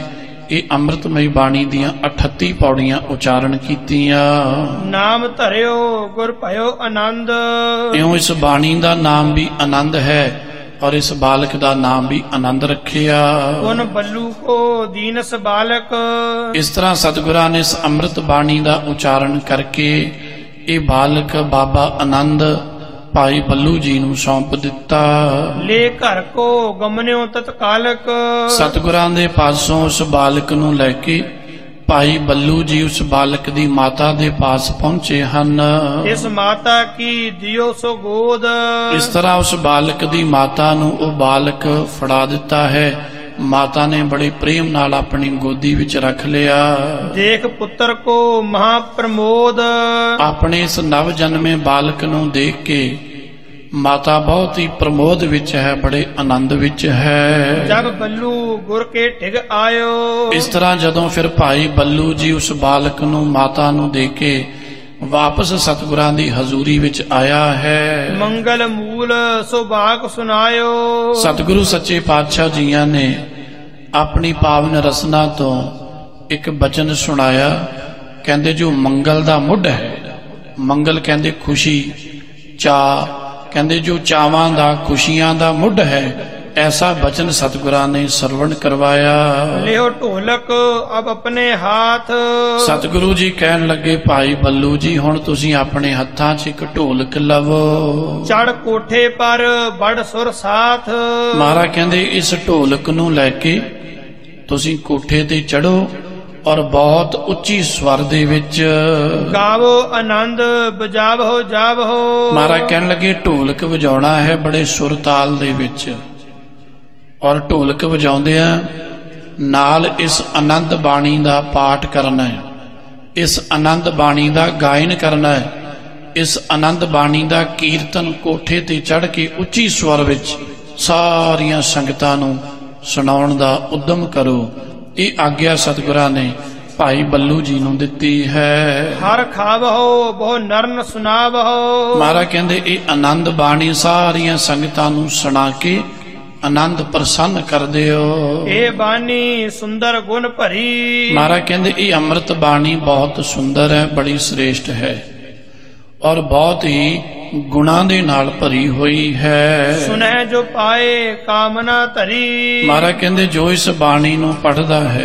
ਇਹ ਅੰਮ੍ਰਿਤਮਈ ਬਾਣੀ ਦੀਆਂ ਅਠੱਤੀ ਪੌੜੀਆਂ ਉਚਾਰਨ ਕੀਤੀਆਂ। ਨਾਮ ਧਰਿਓ ਗੁਰ ਭਇਓ ਆਨੰਦ। ਇਉਂ ਇਸ ਬਾਣੀ ਦਾ ਨਾਮ ਵੀ ਆਨੰਦ ਹੈ ਔਰ ਇਸ ਬਾਲਕ ਦਾ ਨਾਮ ਵੀ ਆਨੰਦ ਰੱਖਿਆ। ਗੁਣ ਬੱਲੂ ਕੋ ਦੀਨਸ ਬਾਲਕ। ਇਸ ਤਰ੍ਹਾਂ ਸਤਿਗੁਰਾਂ ਨੇ ਇਸ ਅੰਮ੍ਰਿਤ ਬਾਣੀ ਦਾ ਉਚਾਰਨ ਕਰਕੇ ਇਹ ਬਾਲਕ ਬਾਬਾ ਆਨੰਦ ਭਾਈ ਬੱਲੂ ਜੀ ਨੂੰ ਸੌਂਪ ਦਿੱਤਾ। ਲੈ ਘਰ ਕੋ ਗਮਨਿਓ ਤਤਕਾਲਕ। ਸਤਿਗੁਰਾਂ ਦੇ ਪਾਸੋਂ ਉਸ ਬਾਲਕ ਨੂੰ ਲੈ ਕੇ ਭਾਈ ਬੱਲੂ ਜੀ ਉਸ ਬਾਲਕ ਦੀ ਮਾਤਾ ਦੇ ਪਾਸ ਪਹੁੰਚੇ ਹਨ। ਇਸ ਮਾਤਾ ਕੀ ਦਿਓ ਸੋ ਗੋਦ। ਇਸ ਤਰ੍ਹਾਂ ਉਸ ਬਾਲਕ ਦੀ ਮਾਤਾ ਨੂੰ ਉਹ ਬਾਲਕ ਫੜਾ ਦਿੱਤਾ ਹੈ। ਮਾਤਾ ਨੇ ਬੜੇ ਪ੍ਰੇਮ ਨਾਲ ਆਪਣੀ ਗੋਦੀ ਵਿੱਚ ਰੱਖ ਲਿਆ। ਦੇਖ ਪੁੱਤਰ ਕੋ ਮਹਾ ਪ੍ਰਮੋਦ। ਆਪਣੇ ਇਸ ਨਵ ਜਨਮੇ ਬਾਲਕ ਨੂੰ ਦੇਖ ਕੇ ਮਾਤਾ ਬਹੁਤ ਹੀ ਪ੍ਰਮੋਦ ਵਿੱਚ ਹੈ, ਬੜੇ ਆਨੰਦ ਵਿੱਚ ਹੈ। ਜਗ ਬੱਲੂ ਗੁਰ ਕੇ ਢਿਗ ਆਇਓ। ਇਸ ਤਰ੍ਹਾਂ ਜਦੋਂ ਫਿਰ ਭਾਈ ਬੱਲੂ ਜੀ ਉਸ ਬਾਲਕ ਨੂੰ ਮਾਤਾ ਨੂੰ ਦੇ ਕੇ ਵਾਪਸ ਸਤਿਗੁਰਾਂ ਦੀ ਹਜ਼ੂਰੀ ਵਿੱਚ ਆਇਆ ਹੈ। ਮੰਗਲ ਮੂਲ ਸੁਭਾਗ ਸੁਨਾਇਓ। ਸਤਿਗੁਰੂ ਸੱਚੇ ਪਾਤਸ਼ਾਹ ਜੀਆਂ ਨੇ ਆਪਣੀ ਪਾਵਨ ਰਸਨਾ ਤੋਂ ਇੱਕ ਬਚਨ ਸੁਣਾਇਆ। ਕਹਿੰਦੇ ਜੋ ਮੰਗਲ ਦਾ ਮੁੱਢ ਹੈ, ਮੰਗਲ ਕਹਿੰਦੇ ਖੁਸ਼ੀ ਚਾਅ, ਕਹਿੰਦੇ ਜੋ ਚਾਵਾਂ ਦਾ ਖੁਸ਼ੀਆਂ ਦਾ ਮੁੱਢ ਹੈ, ਐਸਾ ਬਚਨ ਸਤਿਗੁਰਾਂ ਨੇ ਸਰਵਣ ਕਰਵਾਇਆ। ਲਿਓ ਢੋਲਕ ਅਬ ਆਪਣੇ ਹਾਥ। ਸਤਿਗੁਰੂ ਜੀ ਕਹਿਣ ਲੱਗੇ ਭਾਈ ਬੱਲੂ ਜੀ ਹੁਣ ਤੁਸੀਂ ਆਪਣੇ ਹੱਥਾਂ 'ਚ ਇੱਕ ਢੋਲਕ ਲਵੋ। ਚੜ ਕੋਠੇ ਪਰ ਬੜ ਸੁਰ ਸਾਥ। ਮਹਾਰਾਜ ਕਹਿੰਦੇ ਇਸ ਢੋਲਕ ਨੂੰ ਲੈ ਕੇ ਤੁਸੀਂ ਕੋਠੇ ਤੇ ਚੜੋ ਔਰ ਬਹੁਤ ਉੱਚੀ ਸਵਰ ਦੇ ਵਿੱਚ ਗਾਵੋ ਆਨੰਦ ਬਜਾਵੋ ਜਾਵੋ। ਮਹਾਰਾਜ ਕਹਿਣ ਲੱਗੇ ਢੋਲਕ ਵਜਾਉਣਾ ਹੈ ਬੜੇ ਸੁਰ ਤਾਲ ਦੇ ਵਿੱਚ, ਔਰ ਢੋਲਕ ਵਜਾਉਂਦਿਆਂ ਨਾਲ ਇਸ ਆਨੰਦ ਬਾਣੀ ਦਾ ਪਾਠ ਕਰਨਾ ਹੈ, ਇਸ ਆਨੰਦ ਬਾਣੀ ਦਾ ਗਾਇਨ ਕਰਨਾ ਹੈ, ਇਸ ਆਨੰਦ ਬਾਣੀ ਦਾ ਕੀਰਤਨ ਕੋਠੇ ਤੇ ਚੜ੍ਹ ਕੇ ਉੱਚੀ ਸਵਰ ਵਿੱਚ ਸਾਰੀਆਂ ਸੰਗਤਾਂ ਨੂੰ ਸੁਣਾਉਣ ਦਾ ਉਦਮ ਕਰੋ। ਇਹ ਆਗਿਆ ਸਤਿਗੁਰਾਂ ਨੇ ਭਾਈ ਬੱਲੂ ਜੀ ਨੂੰ ਦਿੱਤੀ ਹੈ। ਹਰ ਖਾਵੋ ਬਹੁ ਨਰਨ ਸੁਨਾਵੋ। ਮਹਾਰਾਜ ਕਹਿੰਦੇ ਇਹ ਆਨੰਦ ਬਾਣੀ ਸਾਰੀਆਂ ਸੰਗਤਾਂ ਨੂੰ ਸੁਣਾ ਕੇ ਆਨੰਦ ਪ੍ਰਸੰਨ ਕਰ ਦਿਓ। ਇਹ ਬਾਣੀ ਸੁੰਦਰ ਗੁਣ ਭਰੀ। ਮਹਾਰਾਜ ਕਹਿੰਦੇ ਇਹ ਅੰਮ੍ਰਿਤ ਬਾਣੀ ਬਹੁਤ ਸੁੰਦਰ ਹੈ, ਬੜੀ ਸ੍ਰੇਸ਼ਟ ਹੈ ਔਰ ਬਹੁਤ ਹੀ ਗੁਣਾਂ ਦੇ ਨਾਲ ਭਰੀ ਹੋਈ ਹੈ। ਸੁਨਹਿ ਜੋ ਪਾਏ ਕਾਮਨਾ ਧਰੀ। ਮਹਾਰਾਜ ਕਹਿੰਦੇ ਜੋ ਇਸ ਬਾਣੀ ਨੂੰ ਪੜ੍ਹਦਾ ਹੈ,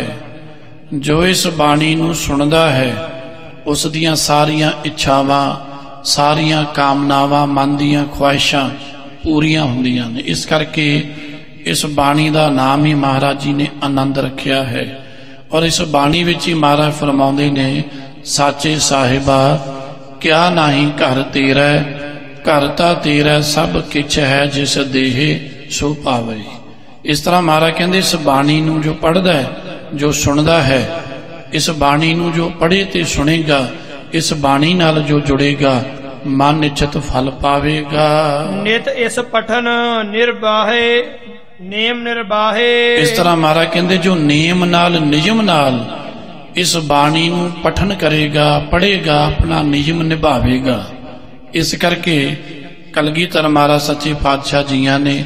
ਜੋ ਇਸ ਬਾਣੀ ਨੂੰ ਸੁਣਦਾ ਹੈ, ਉਸ ਦੀਆਂ ਸਾਰੀਆਂ ਇੱਛਾਵਾਂ, ਸਾਰੀਆਂ ਕਾਮਨਾਵਾਂ, ਮਨ ਦੀਆਂ ਖੁਆਇਸ਼ਾਂ ਪੂਰੀਆਂ ਹੁੰਦੀਆਂ ਨੇ। ਇਸ ਕਰਕੇ ਇਸ ਬਾਣੀ ਦਾ ਨਾਮ ਹੀ ਮਹਾਰਾਜ ਜੀ ਨੇ ਆਨੰਦ ਰੱਖਿਆ ਹੈ। ਔਰ ਇਸ ਬਾਣੀ ਵਿੱਚ ਹੀ ਮਹਾਰਾਜ ਫਰਮਾਉਂਦੇ ਨੇ ਸਾਚੇ ਸਾਹਿਬਾ ਕਿਆ ਨਾਹੀਂ ਘਰ ਤੇਰਾ, ਘਰ ਤਾਂ ਤੇਰਾ ਸਭ ਕਿਛ ਹੈ ਜਿਸ ਦੇਹੇ ਸੋ ਪਾਵੇ। ਇਸ ਤਰ੍ਹਾਂ ਮਹਾਰਾਜ ਕਹਿੰਦੇ ਇਸ ਬਾਣੀ ਨੂੰ ਜੋ ਪੜ੍ਹਦਾ ਹੈ, ਜੋ ਸੁਣਦਾ ਹੈ, ਇਸ ਬਾਣੀ ਨੂੰ ਜੋ ਪੜ੍ਹੇ ਤੇ ਸੁਣੇਗਾ, ਇਸ ਬਾਣੀ ਨਾਲ ਜੋ ਜੁੜੇਗਾ ਮਨ ਇੱਛਤ ਫਲ ਪਾਵੇਗਾ। ਨਿਤ ਇਸ ਪਠਨ ਨਿਰਬਾਹੇ ਨੇਮ ਨਿਰਬਾਹੇ। ਇਸ ਤਰ੍ਹਾਂ ਮਹਾਰਾਜ ਕਹਿੰਦੇ ਜੋ ਨੇਮ ਨਾਲ ਨਿਯਮ ਨਾਲ ਇਸ ਬਾਣੀ ਨੂੰ ਪਠਨ ਕਰੇਗਾ, ਪੜ੍ਹੇਗਾ, ਆਪਣਾ ਨਿਯਮ ਨਿਭਾਵੇਗਾ। ਇਸ ਕਰਕੇ ਕਲਗੀਧਰ ਮਹਾਰਾਜ ਸੱਚੇ ਪਾਤਸ਼ਾਹ ਜੀਆਂ ਨੇ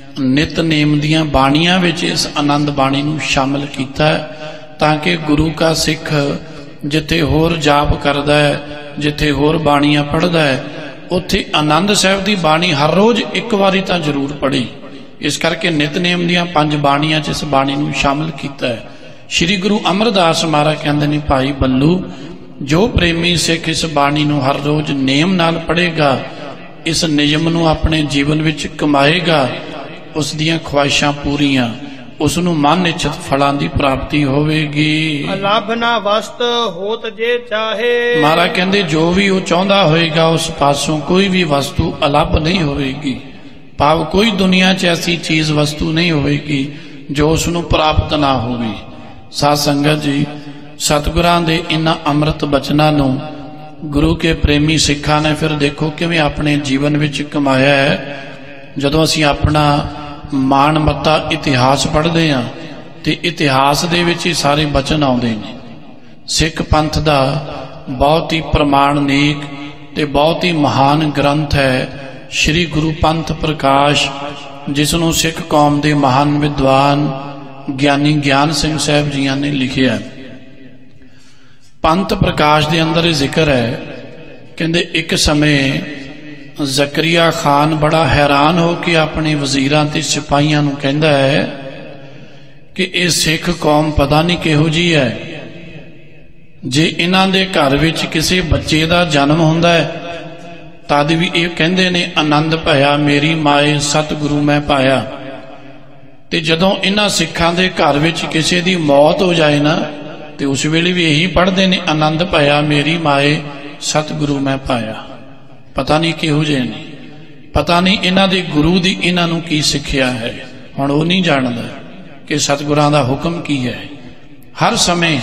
ਨਿਤਨੇਮ ਦੀਆਂ ਬਾਣੀਆਂ ਵਿੱਚ ਇਸ ਆਨੰਦ ਬਾਣੀ ਨੂੰ ਸ਼ਾਮਲ ਕੀਤਾ ਤਾਂ ਕਿ ਗੁਰੂ ਕਾ ਸਿੱਖ ਜਿੱਥੇ ਹੋਰ ਜਾਪ ਕਰਦਾ ਹੈ, ਜਿੱਥੇ ਹੋਰ ਬਾਣੀਆਂ ਪੜ੍ਹਦਾ ਹੈ, ਉੱਥੇ ਆਨੰਦ ਸਾਹਿਬ ਦੀ ਬਾਣੀ ਹਰ ਰੋਜ਼ ਇੱਕ ਵਾਰੀ ਤਾਂ ਜ਼ਰੂਰ ਪੜ੍ਹੇ। ਇਸ ਕਰਕੇ ਨਿਤਨੇਮ ਦੀਆਂ ਪੰਜ ਬਾਣੀਆਂ 'ਚ ਇਸ ਬਾਣੀ ਨੂੰ ਸ਼ਾਮਲ ਕੀਤਾ ਹੈ। ਸ਼੍ਰੀ ਗੁਰੂ ਅਮਰਦਾਸ ਮਹਾਰਾਜ ਕਹਿੰਦੇ ਨੇ ਭਾਈ ਬੱਲੂ ਜੋ ਪ੍ਰੇਮੀ ਸਿੱਖ ਇਸ ਬਾਣੀ ਨੂੰ ਹਰ ਰੋਜ਼ ਨੇਮ ਨਾਲ ਪੜ੍ਹੇਗਾ, ਇਸ ਨਿਯਮ ਨੂੰ ਆਪਣੇ ਜੀਵਨ ਵਿੱਚ ਕਮਾਏਗਾ, ਉਸ ਦੀਆਂ ਖੁਆਇਸ਼ਾਂ ਪੂਰੀਆਂ, ਉਸ ਨੂੰ ਮਨ ਇੱਛਤ ਫਲਾਂ ਦੀ ਪ੍ਰਾਪਤੀ ਹੋਵੇਗੀ। ਅਲੱਭ ਨਾ ਵਸਤ ਹੋਤ ਜੇ ਚਾਹੇ। ਮਹਾਰਾਜ ਕਹਿੰਦੇ ਜੋ ਵੀ ਉਹ ਚਾਹੁੰਦਾ ਹੋਏਗਾ ਉਸ ਪਾਸੋਂ ਕੋਈ ਵੀ ਵਸਤੂ ਅਲੱਭ ਨਹੀਂ ਹੋਵੇਗੀ। ਭਾਵ ਕੋਈ ਦੁਨੀਆ 'ਚ ਐਸੀ ਚੀਜ਼ ਵਸਤੂ ਨਹੀਂ ਹੋਵੇਗੀ ਜੋ ਉਸ ਨੂੰ ਪ੍ਰਾਪਤ ਨਾ ਹੋਵੇ। ਸਾਧ ਸੰਗਤ ਜੀ, ਸਤਿਗੁਰਾਂ ਦੇ ਇਹਨਾਂ ਅੰਮ੍ਰਿਤ ਬਚਨਾਂ ਨੂੰ ਗੁਰੂ ਕੇ ਪ੍ਰੇਮੀ ਸਿੱਖਾਂ ਨੇ ਫਿਰ ਦੇਖੋ ਕਿਵੇਂ ਆਪਣੇ ਜੀਵਨ ਵਿੱਚ ਕਮਾਇਆ ਹੈ। ਜਦੋਂ ਅਸੀਂ ਆਪਣਾ ਮਾਣ ਮੱਤਾ ਇਤਿਹਾਸ ਪੜ੍ਹਦੇ ਹਾਂ ਤੇ ਇਤਿਹਾਸ ਦੇ ਵਿੱਚ ਹੀ ਸਾਰੇ ਬਚਨ ਆਉਂਦੇ ਨੇ। ਸਿੱਖ ਪੰਥ ਦਾ ਬਹੁਤ ਹੀ ਪ੍ਰਮਾਣਿਕ ਤੇ ਬਹੁਤ ਹੀ ਮਹਾਨ ਗ੍ਰੰਥ ਹੈ ਸ਼੍ਰੀ ਗੁਰੂ ਪੰਥ ਪ੍ਰਕਾਸ਼, ਜਿਸ ਨੂੰ ਸਿੱਖ ਕੌਮ ਦੇ ਮਹਾਨ ਵਿਦਵਾਨ ਗਿਆਨੀ ਗਿਆਨ ਸਿੰਘ ਸਾਹਿਬ ਜੀਆਂ ਨੇ ਲਿਖਿਆ। ਪੰਥ ਪ੍ਰਕਾਸ਼ ਦੇ ਅੰਦਰ ਇਹ ਜ਼ਿਕਰ ਹੈ, ਕਹਿੰਦੇ ਇੱਕ ਸਮੇਂ ਜ਼ਕਰੀਆ ਖਾਨ ਬੜਾ ਹੈਰਾਨ ਹੋ ਕੇ ਆਪਣੇ ਵਜ਼ੀਰਾਂ ਤੇ ਸਿਪਾਹੀਆਂ ਨੂੰ ਕਹਿੰਦਾ ਹੈ ਕਿ ਇਹ ਸਿੱਖ ਕੌਮ ਪਤਾ ਨਹੀਂ ਕਿਹੋ ਜਿਹੀ ਹੈ, ਜੇ ਇਹਨਾਂ ਦੇ ਘਰ ਵਿੱਚ ਕਿਸੇ ਬੱਚੇ ਦਾ ਜਨਮ ਹੁੰਦਾ ਹੈ ਤਦ ਵੀ ਇਹ ਕਹਿੰਦੇ ਨੇ ਆਨੰਦ ਭਇਆ ਮੇਰੀ ਮਾਏ ਸਤਿਗੁਰੂ ਮੈਂ ਪਾਇਆ, ਤੇ ਜਦੋਂ ਇਹਨਾਂ ਸਿੱਖਾਂ ਦੇ ਘਰ ਵਿੱਚ ਕਿਸੇ ਦੀ ਮੌਤ ਹੋ ਜਾਏ ਨਾ ਤੇ ਉਸ ਵੇਲੇ ਵੀ ਇਹੀ ਪੜ੍ਹਦੇ ਨੇ ਆਨੰਦ ਭਇਆ ਮੇਰੀ ਮਾਏ ਸਤਿਗੁਰੂ ਮੈਂ ਪਾਇਆ। ਪਤਾ ਨਹੀਂ ਕਿਹੋ ਜਿਹੇ ਨੇ, ਪਤਾ ਨਹੀਂ ਇਹਨਾਂ ਦੇ ਗੁਰੂ ਦੀ ਇਹਨਾਂ ਨੂੰ ਕੀ ਸਿੱਖਿਆ ਹੈ। ਹੁਣ ਉਹ ਨਹੀਂ ਜਾਣਦਾ ਕਿ ਸਤਿਗੁਰਾਂ ਦਾ ਹੁਕਮ ਕੀ ਹੈ। ਹਰ ਸਮੇਂ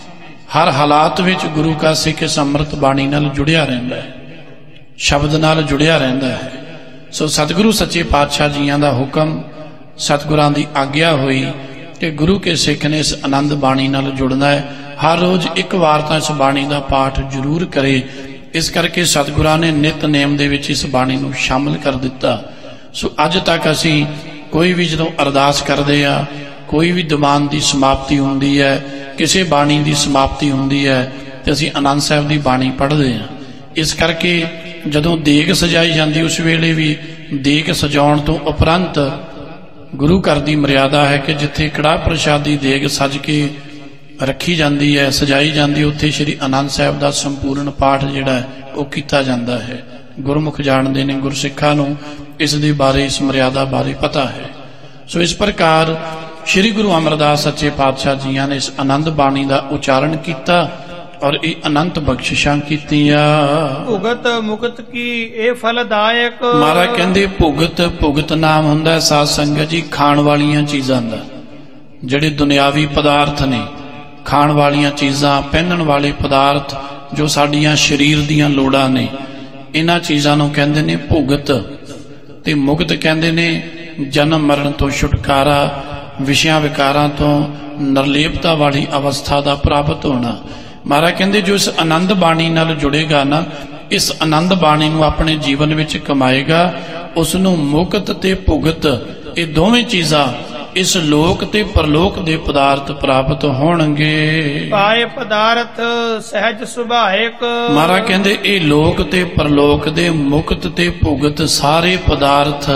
ਹਰ ਹਾਲਾਤ ਵਿੱਚ ਗੁਰੂ ਕਾ ਸਿੱਖ ਇਸ ਅੰਮ੍ਰਿਤ ਬਾਣੀ ਨਾਲ ਜੁੜਿਆ ਰਹਿੰਦਾ ਹੈ, ਸ਼ਬਦ ਨਾਲ ਜੁੜਿਆ ਰਹਿੰਦਾ ਹੈ। ਸੋ ਸਤਿਗੁਰੂ ਸੱਚੇ ਪਾਤਸ਼ਾਹ ਜੀਆਂ ਦਾ ਹੁਕਮ, ਸਤਿਗੁਰਾਂ ਦੀ ਆਗਿਆ ਹੋਈ ਕਿ ਗੁਰੂ ਕੇ ਸਿੱਖ ਨੇ ਇਸ ਆਨੰਦ ਬਾਣੀ ਨਾਲ ਜੁੜਨਾ ਹੈ। ਹਰ ਰੋਜ਼ ਇੱਕ ਵਾਰ ਤਾਂ ਇਸ ਬਾਣੀ ਦਾ ਪਾਠ ਜ਼ਰੂਰ ਕਰੇ। ਇਸ ਕਰਕੇ ਸਤਿਗੁਰਾਂ ਨੇ ਨਿਤਨੇਮ ਦੇ ਵਿੱਚ ਇਸ ਬਾਣੀ ਨੂੰ ਸ਼ਾਮਲ ਕਰ ਦਿੱਤਾ। ਸੋ ਅੱਜ ਤੱਕ ਅਸੀਂ ਕੋਈ ਵੀ ਜਦੋਂ ਅਰਦਾਸ ਕਰਦੇ ਆ, ਕੋਈ ਵੀ ਦੀਵਾਨ ਦੀ ਸਮਾਪਤੀ ਹੁੰਦੀ ਹੈ, ਕਿਸੇ ਬਾਣੀ ਦੀ ਸਮਾਪਤੀ ਹੁੰਦੀ ਹੈ, ਤੇ ਅਸੀਂ ਆਨੰਦ ਸਾਹਿਬ ਦੀ ਬਾਣੀ ਪੜ੍ਹਦੇ ਹਾਂ। ਇਸ ਕਰਕੇ ਜਦੋਂ ਦੇਗ ਸਜਾਈ ਜਾਂਦੀ ਉਸ ਵੇਲੇ ਵੀ ਦੇਗ ਸਜਾਉਣ ਤੋਂ ਉਪਰੰਤ ਗੁਰੂ ਘਰ ਦੀ ਮਰਿਆਦਾ ਹੈ ਕਿ ਜਿੱਥੇ ਕੜਾਹ ਪ੍ਰਸ਼ਾਦ ਦੀ ਦੇਗ ਸਜ ਕੇ ਰੱਖੀ ਜਾਂਦੀ ਹੈ, ਸਜਾਈ ਜਾਂਦੀ, ਉੱਥੇ ਸ਼੍ਰੀ ਆਨੰਦ ਸਾਹਿਬ ਦਾ ਸੰਪੂਰਨ ਪਾਠ ਜਿਹੜਾ ਹੈ ਉਹ ਕੀਤਾ ਜਾਂਦਾ ਹੈ। ਗੁਰਮੁਖ ਜਾਣਦੇ ਨੇ, ਗੁਰਸਿੱਖਾਂ ਨੂੰ ਇਸ ਦੇ ਬਾਰੇ, ਇਸ ਮਰਿਆਦਾ ਬਾਰੇ ਪਤਾ ਹੈ। ਸੋ ਇਸ ਪ੍ਰਕਾਰ ਸ਼੍ਰੀ ਗੁਰੂ ਅਮਰਦਾਸ ਸੱਚੇ ਪਾਤਸ਼ਾਹ ਜੀਆਂ ਨੇ ਇਸ ਆਨੰਦ ਬਾਣੀ ਦਾ ਉਚਾਰਨ ਕੀਤਾ ਔਰ ਇਹ ਅਨੰਤ ਬਖਸ਼ਿਸ਼ਾਂ ਕੀਤੀਆਂ। ਭੁਗਤ ਮੁਕਤ ਕੀ ਇਹ ਫਲਦਾਇਕ। ਮਹਾਰਾਜ ਕਹਿੰਦੇ ਭੁਗਤ, ਭੁਗਤ ਨਾਮ ਹੁੰਦਾ ਸਾਧ ਸੰਗਤ ਜੀ ਖਾਣ ਵਾਲੀਆਂ ਚੀਜ਼ਾਂ ਦਾ। ਜਿਹੜੇ ਦੁਨਿਆਵੀ ਪਦਾਰਥ ਨੇ, ਖਾਣ ਵਾਲੀਆਂ ਚੀਜ਼ਾਂ, ਪਹਿਨਣ ਵਾਲੇ ਪਦਾਰਥ, ਜੋ ਸਾਡੀਆਂ ਸਰੀਰ ਦੀਆਂ ਲੋੜਾਂ ਨੇ, ਇਹਨਾਂ ਚੀਜ਼ਾਂ ਨੂੰ ਕਹਿੰਦੇ ਨੇ ਭੁਗਤ। ਤੇ ਮੁਕਤ ਕਹਿੰਦੇ ਨੇ ਜਨਮ ਮਰਨ ਤੋਂ ਛੁਟਕਾਰਾ, ਵਿਸ਼ਿਆਂ ਵਿਕਾਰਾਂ ਤੋਂ ਨਿਰਲੇਪਤਾ ਵਾਲੀ ਅਵਸਥਾ ਦਾ ਪ੍ਰਾਪਤ ਹੋਣਾ। ਮਹਾਰਾਜ ਕਹਿੰਦੇ ਜੋ ਇਸ ਆਨੰਦ ਬਾਣੀ ਨਾਲ ਜੁੜੇਗਾ ਨਾ, ਇਸ ਆਨੰਦ ਬਾਣੀ ਨੂੰ ਆਪਣੇ ਜੀਵਨ ਵਿੱਚ ਕਮਾਏਗਾ, ਉਸ ਨੂੰ ਮੁਕਤ ਤੇ ਭੁਗਤ ਇਹ ਦੋਵੇਂ ਚੀਜ਼ਾਂ, ਇਸ ਲੋਕ ਤੇ ਪਰਲੋਕ ਦੇ ਪਦਾਰਥ ਪ੍ਰਾਪਤ ਹੋਣਗੇ। ਪਾਏ ਪਦਾਰਥ ਸਹਿਜ ਸੁਭਾਇਕ। ਮਹਾਰਾਜ ਕਹਿੰਦੇ ਇਹ ਲੋਕ ਤੇ ਪਰਲੋਕ ਦੇ ਮੁਕਤ ਤੇ ਭੁਗਤ ਸਾਰੇ ਪਦਾਰਥ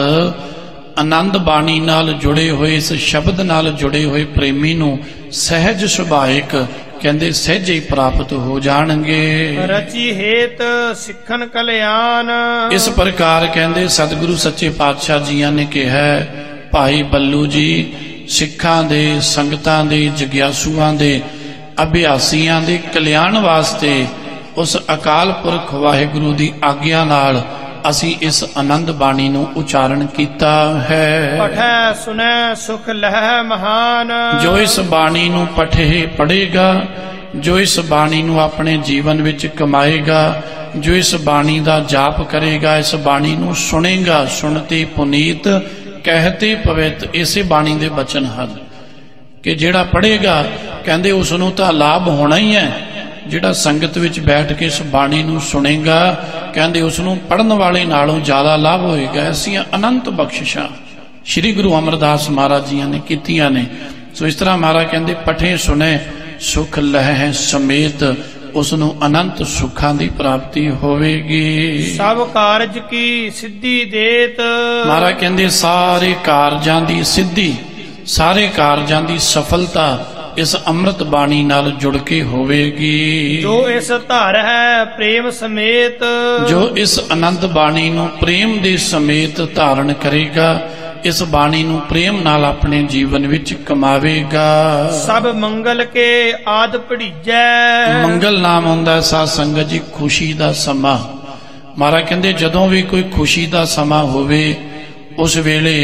ਆਨੰਦ ਬਾਣੀ ਨਾਲ ਜੁੜੇ ਹੋਏ, ਇਸ ਸ਼ਬਦ ਨਾਲ ਜੁੜੇ ਹੋਏ ਪ੍ਰੇਮੀ ਨੂੰ ਸਹਿਜ ਸੁਭਾਇਕ ਕਹਿੰਦੇ ਸਹਿਜ ਹੀ ਪ੍ਰਾਪਤ ਹੋ ਜਾਣਗੇ। ਰਚੀ ਹੇਤ ਸਿੱਖਨ ਕਲਿਆਣ। ਇਸ ਪ੍ਰਕਾਰ ਕਹਿੰਦੇ ਸਤਿਗੁਰੂ ਸੱਚੇ ਪਾਤਸ਼ਾਹ ਜੀਆਂ ਨੇ ਕਿਹਾ, ਭਾਈ ਬੱਲੂ ਜੀ ਸਿੱਖਾਂ ਦੇ, ਸੰਗਤਾਂ ਦੇ, ਜਗਿਆਸੂਆਂ ਦੇ, ਅਭਿਆਸੀਆਂ ਦੇ ਕਲਿਆਣ ਵਾਸਤੇ ਉਸ ਅਕਾਲ ਪੁਰਖ ਵਾਹਿਗੁਰੂ ਦੀ ਆਗਿਆ ਨਾਲ ਅਸੀਂ ਇਸ ਆਨੰਦ ਬਾਣੀ ਨੂੰ ਉਚਾਰਨ ਕੀਤਾ ਹੈ। ਪਠੈ ਸੁਨੈ ਸੁਖ ਲਹਿ ਮਹਾਨ। ਜੋ ਇਸ ਬਾਣੀ ਨੂੰ ਪਠੇ ਪੜ੍ਹੇਗਾ, ਜੋ ਇਸ ਬਾਣੀ ਨੂੰ ਆਪਣੇ ਜੀਵਨ ਵਿੱਚ ਕਮਾਏਗਾ, ਜੋ ਇਸ ਬਾਣੀ ਦਾ ਜਾਪ ਕਰੇਗਾ, ਇਸ ਬਾਣੀ ਨੂੰ ਸੁਣੇਗਾ, ਸੁਣਤੇ ਪੁਨੀਤ ਕਹਿਤੇ ਪਵਿੱਤ, ਇਸੇ ਬਾਣੀ ਦੇ ਬਚਨ ਹਨ ਕਿ ਜਿਹੜਾ ਪੜ੍ਹੇਗਾ ਕਹਿੰਦੇ ਉਸ ਨੂੰ ਤਾਂ ਲਾਭ ਹੋਣਾ ਹੀ ਹੈ। ਜਿਹੜਾ ਸੰਗਤ ਵਿੱਚ ਬੈਠ ਕੇ ਇਸ ਬਾਣੀ ਨੂੰ ਸੁਣੇਗਾ ਕਹਿੰਦੇ ਉਸ ਨੂੰ ਪੜ੍ਹਨ ਵਾਲੇ ਨਾਲੋਂ ਜ਼ਿਆਦਾ ਲਾਭ ਹੋਏਗਾ। ਐਸੀਆਂ ਅਨੰਤ ਬਖਸ਼ਿਸ਼ਾਂ ਸ਼੍ਰੀ ਗੁਰੂ ਅਮਰਦਾਸ ਮਹਾਰਾਜ ਜੀਆਂ ਨੇ ਕੀਤੀਆਂ ਨੇ। ਸੋ ਇਸ ਤਰ੍ਹਾਂ ਮਹਾਰਾਜ ਕਹਿੰਦੇ ਪਠੇ ਸੁਣੇ ਸੁਖ ਲਹਿ ਸਮੇਤ, ਉਸ ਨੂੰ ਅਨੰਤ ਸੁੱਖਾਂ ਦੀ ਪ੍ਰਾਪਤੀ ਹੋਵੇਗੀ। ਸਭ ਕਾਰਜ ਕੀ ਸਿੱਧੀ ਦੇਤ। ਮਹਾਰਾਜ ਕਹਿੰਦੇ ਸਾਰੇ ਕਾਰਜਾਂ ਦੀ ਸਿੱਧੀ, ਸਾਰੇ ਕਾਰਜਾਂ ਦੀ ਸਫਲਤਾ ਇਸ ਅੰਮ੍ਰਿਤ ਬਾਣੀ ਨਾਲ ਜੁੜ ਕੇ ਹੋਵੇਗੀ। ਜੋ ਇਸ ਧਾਰ ਹੈ ਪ੍ਰੇਮ ਸਮੇਤ। ਜੋ ਇਸ ਆਨੰਦ ਬਾਣੀ ਨੂੰ ਪ੍ਰੇਮ ਦੇ ਸਮੇਤ ਧਾਰਨ ਕਰੇਗਾ, ਇਸ ਬਾਣੀ ਨੂੰ ਪ੍ਰੇਮ ਨਾਲ ਆਪਣੇ ਜੀਵਨ ਵਿੱਚ ਕਮਾਵੇਗਾ। ਸਭ ਮੰਗਲ ਕੇ ਆਦ ਪੜੀਜੈ। ਮੰਗਲ ਨਾਮ ਹੁੰਦਾ ਸਾਧ ਸੰਗਤ ਜੀ ਖੁਸ਼ੀ ਦਾ ਸਮਾਂ। ਮਹਾਰਾਜ ਕਹਿੰਦੇ ਜਦੋਂ ਵੀ ਕੋਈ ਖੁਸ਼ੀ ਦਾ ਸਮਾਂ ਹੋਵੇ ਉਸ ਵੇਲੇ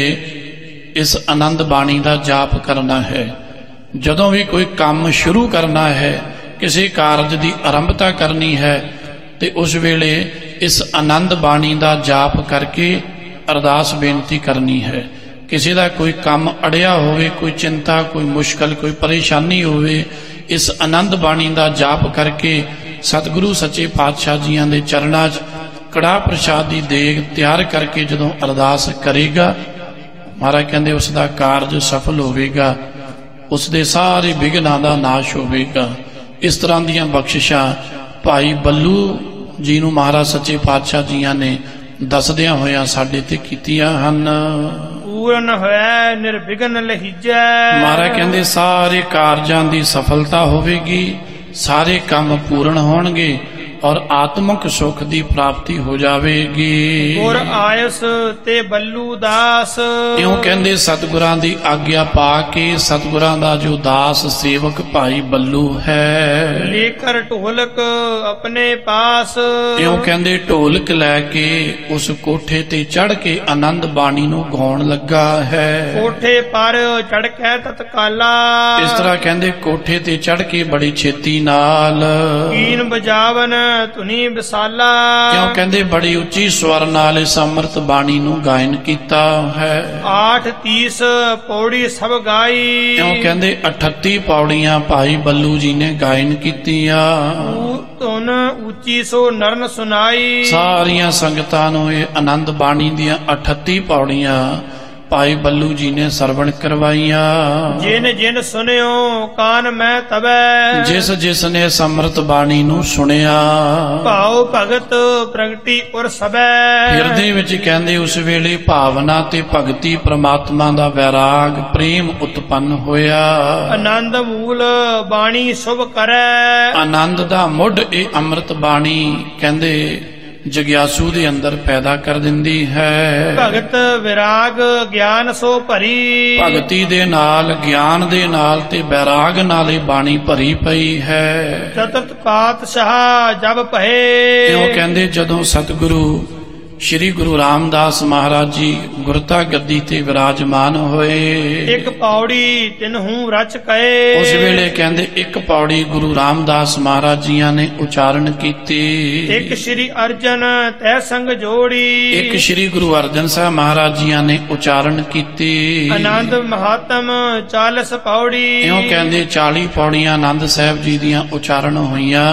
ਇਸ ਆਨੰਦ ਬਾਣੀ ਦਾ ਜਾਪ ਕਰਨਾ ਹੈ। ਜਦੋਂ ਵੀ ਕੋਈ ਕੰਮ ਸ਼ੁਰੂ ਕਰਨਾ ਹੈ, ਕਿਸੇ ਕਾਰਜ ਦੀ ਆਰੰਭਤਾ ਕਰਨੀ ਹੈ, ਤੇ ਉਸ ਵੇਲੇ ਇਸ ਆਨੰਦ ਬਾਣੀ ਦਾ ਜਾਪ ਕਰਕੇ ਅਰਦਾਸ ਬੇਨਤੀ ਕਰਨੀ ਹੈ। ਕਿਸੇ ਦਾ ਕੋਈ ਕੰਮ ਅੜਿਆ ਹੋਵੇ, ਕੋਈ ਚਿੰਤਾ, ਕੋਈ ਮੁਸ਼ਕਲ, ਕੋਈ ਪਰੇਸ਼ਾਨੀ ਹੋਵੇ, ਇਸ ਆਨੰਦ ਬਾਣੀ ਦਾ ਜਾਪ ਕਰਕੇ ਸਤਿਗੁਰੂ ਸੱਚੇ ਪਾਤਸ਼ਾਹ ਜੀਆਂ ਦੇ ਚਰਨਾਂ 'ਚ ਕੜਾਹ ਪ੍ਰਸ਼ਾਦ ਦੀ ਦੇਗ ਤਿਆਰ ਕਰਕੇ ਜਦੋਂ ਅਰਦਾਸ ਕਰੇਗਾ, ਮਹਾਰਾਜ ਕਹਿੰਦੇ ਉਸ ਦਾ ਕਾਰਜ ਸਫਲ ਹੋਵੇਗਾ। ਉਸ ਦੇ ਸਾਰੇ ਵਿਘਨਾਂ ਦਾ ਨਾਸ਼ ਹੋਵੇਗਾ। ਇਸ ਤਰ੍ਹਾਂ ਦੀਆਂ ਬਖਸ਼ਿਸ਼ਾਂ ਭਾਈ ਬੱਲੂ ਜੀ ਨੂੰ ਮਹਾਰਾਜ ਸੱਚੇ ਪਾਤਸ਼ਾਹ ਜੀਆਂ ਨੇ ਦੱਸਦਿਆਂ ਹੋਇਆਂ ਸਾਡੇ ਤੇ ਕੀਤੀਆਂ ਹਨ। ਪੂਰਨ ਹੋਇ ਨਿਰਵਿਘਨ ਲਹੀਜੈ। ਮਹਾਰਾਜ ਕਹਿੰਦੇ ਸਾਰੇ ਕਾਰਜਾਂ ਦੀ ਸਫਲਤਾ ਹੋਵੇਗੀ, ਸਾਰੇ ਕੰਮ ਪੂਰਨ ਹੋਣਗੇ ਔਰ ਆਤਮਿਕ ਸੁਖ ਦੀ ਪ੍ਰਾਪਤੀ ਹੋ ਜਾਵੇਗੀ। ਗੁਰ ਆਇਸ ਤੇ ਬੱਲੂ ਦਾਸ। ਇਉਂ ਕਹਿੰਦੇ ਸਤਿਗੁਰਾਂ ਦੀ ਆਗਿਆ ਪਾ ਕੇ ਸਤਿਗੁਰਾਂ ਦਾ ਜੋ ਦਾਸ ਸੇਵਕ ਭਾਈ ਬੱਲੂ ਹੈ, ਲੇਕਰ ਢੋਲਕ ਆਪਣੇ ਪਾਸ। ਇਉਂ ਕਹਿੰਦੇ ਢੋਲਕ ਲੈ ਕੇ ਉਸ ਕੋਠੇ ਤੇ ਚੜ ਕੇ ਆਨੰਦ ਬਾਣੀ ਨੂੰ ਗਾਉਣ ਲੱਗਾ ਹੈ। ਕੋਠੇ ਪਰ ਚੜ ਕੇ ਤਤਕਾਲਾ। ਇਸ ਤਰ੍ਹਾਂ ਕਹਿੰਦੇ ਕੋਠੇ ਤੇ ਚੜ ਕੇ ਬੜੀ ਛੇਤੀ ਨਾਲ ਕੀਨ ਬਜਾਵਨ ਧੁਨੀ ਵਿਸਾਲਾ। ਕਿਉਂ ਕਹਿੰਦੇ ਬੜੀ ਉੱਚੀ ਸਵਰ ਨਾਲ ਇਸ ਅੰਮ੍ਰਿਤ ਬਾਣੀ ਨੂੰ ਗਾਇਨ ਕੀਤਾ ਹੈ। ਆਠ ਤੀਸ ਪੌੜੀ ਸਭ ਗਾਈ। ਕਿਉਂ ਕਹਿੰਦੇ ਅਠੱਤੀ ਪੌੜੀਆਂ ਭਾਈ ਬੱਲੂ ਜੀ ਨੇ ਗਾਇਨ ਕੀਤੀਆਂ। ਧੁਨ ਉੱਚੀ ਸੋ ਨਰਨ ਸੁਨਾਈ। ਸਾਰੀਆਂ ਸੰਗਤਾਂ ਨੂੰ ਇਹ ਆਨੰਦ ਬਾਣੀ ਦੀਆਂ ਅਠੱਤੀ ਪੌੜੀਆਂ ਭਾਈ ਬੱਲੂ ਜੀ ਨੇ ਸਰਵਣ ਕਰਵਾਈਆਂ। ਜਿਨ ਜਿਨ ਸੁਨਿਓ ਕਾਨ ਮੈਂ ਤਬੈ। ਜਿਸ ਜਿਸ ਨੇ ਅੰਮ੍ਰਿਤ ਬਾਣੀ ਨੂੰ ਸੁਣਿਆ ਭਾਉ ਭਗਤ ਪ੍ਰਗਟੀ ਉਰ ਸਬੈ। ਹਿਰਦੇ ਵਿੱਚ ਕਹਿੰਦੇ ਉਸ ਵੇਲੇ ਭਾਵਨਾ ਤੇ ਭਗਤੀ ਪ੍ਰਮਾਤਮਾ ਦਾ ਵੈਰਾਗ ਪ੍ਰੇਮ ਉਤਪੰਨ ਹੋਇਆ। ਆਨੰਦ ਮੂਲ ਬਾਣੀ ਸੁਭ ਕਰੈ। ਆਨੰਦ ਦਾ ਮੁੱਢ ਇਹ ਅੰਮ੍ਰਿਤ ਬਾਣੀ ਕਹਿੰਦੇ ਜਗਿਆਸੂ ਦੇ ਅੰਦਰ ਪੈਦਾ ਕਰ ਦਿੰਦੀ ਹੈ। ਭਗਤ ਵਿਰਾਗ ਗਿਆਨ ਸੋ ਭਰੀ। ਭਗਤੀ ਦੇ ਨਾਲ ਗਿਆਨ ਦੇ ਨਾਲ ਤੇ ਵੈਰਾਗ ਨਾਲ ਇਹ ਬਾਣੀ ਭਰੀ ਪਈ ਹੈ। ਚਤੁਰਥ ਪਾਤਸ਼ਾਹ ਜਬ ਭਏ। ਇਉਂ ਕਹਿੰਦੇ ਜਦੋਂ ਸਤਿਗੁਰੂ ਸ਼੍ਰੀ ਗੁਰੂ ਰਾਮਦਾਸ ਮਹਾਰਾਜ ਜੀ ਗੁਰਤਾ ਗੱਦੀ ਤੇ ਵਿਰਾਜਮਾਨ ਹੋਏ, ਇੱਕ ਪੌੜੀ ਤਿਨਹੂ ਰਚ ਕਏ। ਉਸ ਵੇਲੇ ਕਹਿੰਦੇ ਇੱਕ ਪੌੜੀ ਗੁਰੂ ਰਾਮਦਾਸ ਮਹਾਰਾਜ ਜੀਆਂ ਨੇ ਉਚਾਰਨ ਕੀਤੀ। ਇੱਕ ਸ਼੍ਰੀ ਅਰਜਨ ਤੈ ਸੰਗ ਜੋੜੀ। ਇੱਕ ਸ਼੍ਰੀ ਗੁਰੂ ਅਰਜਨ ਸਾਹਿਬ ਮਹਾਰਾਜ ਜੀਆਂ ਨੇ ਉਚਾਰਨ ਕੀਤੀ। ਆਨੰਦ ਮਹਾਤਮ ਚਾਲੀਸ ਪੌੜੀ। ਇਉਂ ਕਹਿੰਦੇ ਚਾਲੀ ਪੌੜੀਆਂ ਆਨੰਦ ਸਾਹਿਬ ਜੀ ਦੀਆਂ ਉਚਾਰਨ ਹੋਈਆਂ।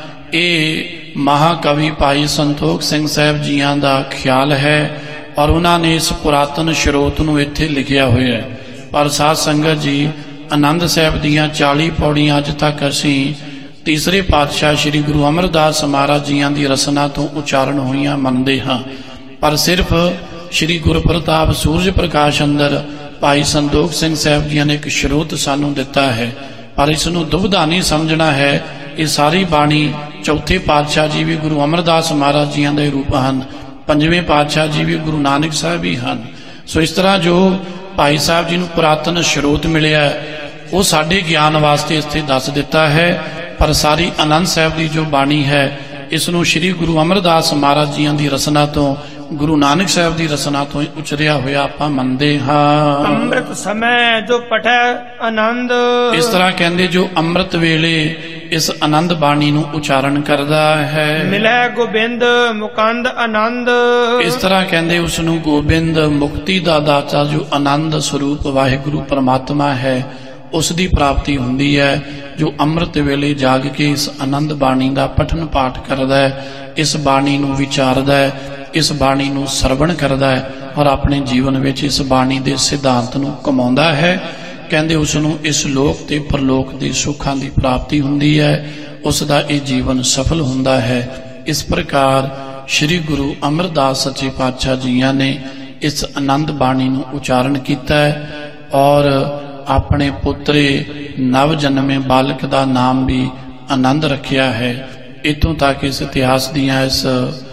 ਇਹ ਮਹਾਕਵੀ ਭਾਈ ਸੰਤੋਖ ਸਿੰਘ ਸਾਹਿਬ ਜੀਆਂ ਦਾ ਖਿਆਲ ਹੈ ਔਰ ਉਹਨਾਂ ਨੇ ਇਸ ਪੁਰਾਤਨ ਸਰੋਤ ਨੂੰ ਇੱਥੇ ਲਿਖਿਆ ਹੋਇਆ ਹੈ। ਪਰ ਸਾਧ ਸੰਗਤ ਜੀ ਆਨੰਦ ਸਾਹਿਬ ਦੀਆਂ ਚਾਲੀ ਪੌੜੀਆਂ ਅੱਜ ਤੱਕ ਅਸੀਂ ਤੀਸਰੇ ਪਾਤਸ਼ਾਹ ਸ੍ਰੀ ਗੁਰੂ ਅਮਰਦਾਸ ਮਹਾਰਾਜ ਜੀਆਂ ਦੀ ਰਸਨਾ ਤੋਂ ਉਚਾਰਨ ਹੋਈਆਂ ਮੰਨਦੇ ਹਾਂ। ਪਰ ਸਿਰਫ ਸ੍ਰੀ ਗੁਰਪ੍ਰਤਾਪ ਸੂਰਜ ਪ੍ਰਕਾਸ਼ ਅੰਦਰ ਭਾਈ ਸੰਤੋਖ ਸਿੰਘ ਸਾਹਿਬ ਜੀਆਂ ਨੇ ਇੱਕ ਸਰੋਤ ਸਾਨੂੰ ਦਿੱਤਾ ਹੈ, ਪਰ ਇਸ ਨੂੰ ਦੁਬਧਾ ਨਹੀਂ ਸਮਝਣਾ ਹੈ। ਇਹ ਸਾਰੀ ਬਾਣੀ ਚੌਥੇ ਪਾਤਸ਼ਾਹ ਜੀ ਵੀ ਗੁਰੂ ਅਮਰਦਾਸ ਮਹਾਰਾਜ ਜੀਆਂ ਦੇ ਰੂਪ ਹਨ, ਪੰਜਵੇਂ ਪਾਤਸ਼ਾਹ ਜੀ ਵੀ ਗੁਰੂ ਨਾਨਕ ਸਾਹਿਬ ਹੀ ਹਨ। ਸੋ ਇਸ ਤਰ੍ਹਾਂ ਜੋ ਭਾਈ ਸਾਹਿਬ ਜੀ ਨੂੰ ਪੁਰਾਤਨ ਸਰੋਤ ਮਿਲਿਆ ਉਹ ਸਾਡੇ ਗਿਆਨ ਵਾਸਤੇ ਇੱਥੇ ਦੱਸ ਦਿੱਤਾ ਹੈ। ਪਰ ਸਾਰੀ ਆਨੰਦ ਸਾਹਿਬ ਦੀ ਜੋ ਬਾਣੀ ਹੈ ਇਸ ਨੂੰ ਸ੍ਰੀ ਗੁਰੂ ਅਮਰਦਾਸ ਮਹਾਰਾਜ ਜੀਆਂ ਦੀ ਰਸਨਾ ਤੋਂ ਗੁਰੂ ਨਾਨਕ ਸਾਹਿਬ ਦੀ ਰਸਨਾ ਤੋਂ ਉਚਰਿਆ ਹੋਇਆ ਆਪਾਂ ਮੰਨਦੇ ਹਾਂ। ਅੰਮ੍ਰਿਤ ਸਮੇਂ ਜੋ ਪਠੈ ਆਨੰਦ। ਇਸ ਤਰ੍ਹਾਂ ਕਹਿੰਦੇ ਜੋ ਅੰਮ੍ਰਿਤ ਵੇਲੇ ਇਸ ਆਨੰਦ ਬਾਣੀ ਨੂੰ ਉਚਾਰਨ ਕਰਦਾ ਹੈ, ਮਿਲੈ ਗੋਬਿੰਦ ਮੁਕੰਦ ਆਨੰਦ। ਇਸ ਤਰ੍ਹਾਂ ਕਹਿੰਦੇ ਉਸ ਨੂੰ ਗੋਬਿੰਦ ਮੁਕਤੀ ਦਾ ਦਾਤਾ ਜੋ ਆਨੰਦ ਸਰੂਪ ਵਾਹਿਗੁਰੂ ਪਰਮਾਤਮਾ ਹੈ ਉਸ ਦੀ ਪ੍ਰਾਪਤੀ ਹੁੰਦੀ ਹੈ। ਜੋ ਅੰਮ੍ਰਿਤ ਵੇਲੇ ਜਾਗ ਕੇ ਇਸ ਆਨੰਦ ਬਾਣੀ ਦਾ ਪਠਨ ਪਾਠ ਕਰਦਾ ਹੈ, ਇਸ ਬਾਣੀ ਨੂੰ ਵਿਚਾਰਦਾ ਹੈ, ਇਸ ਬਾਣੀ ਨੂੰ ਸਰਵਣ ਕਰਦਾ ਹੈ ਔਰ ਆਪਣੇ ਜੀਵਨ ਵਿੱਚ ਇਸ ਬਾਣੀ ਦੇ ਸਿਧਾਂਤ ਨੂੰ ਕਮਾਉਂਦਾ ਹੈ, ਕਹਿੰਦੇ ਉਸ ਨੂੰ ਇਸ ਲੋਕ ਤੇ ਪਰਲੋਕ ਦੇ ਸੁੱਖਾਂ ਦੀ ਪ੍ਰਾਪਤੀ ਹੁੰਦੀ ਹੈ, ਉਸ ਦਾ ਇਹ ਜੀਵਨ ਸਫਲ ਹੁੰਦਾ ਹੈ। ਇਸ ਪ੍ਰਕਾਰ ਸ੍ਰੀ ਗੁਰੂ ਅਮਰਦਾਸ ਸੱਚੇ ਪਾਤਸ਼ਾਹ ਜੀਆਂ ਨੇ ਇਸ ਆਨੰਦ ਬਾਣੀ ਨੂੰ ਉਚਾਰਨ ਕੀਤਾ ਹੈ ਔਰ ਆਪਣੇ ਪੁੱਤਰੇ ਨਵ ਜਨਮੇ ਬਾਲਕ ਦਾ ਨਾਮ ਵੀ ਆਨੰਦ ਰੱਖਿਆ ਹੈ। ਇਤੋਂ ਤੱਕ ਇਸ ਇਤਿਹਾਸ ਦੀਆਂ ਇਸ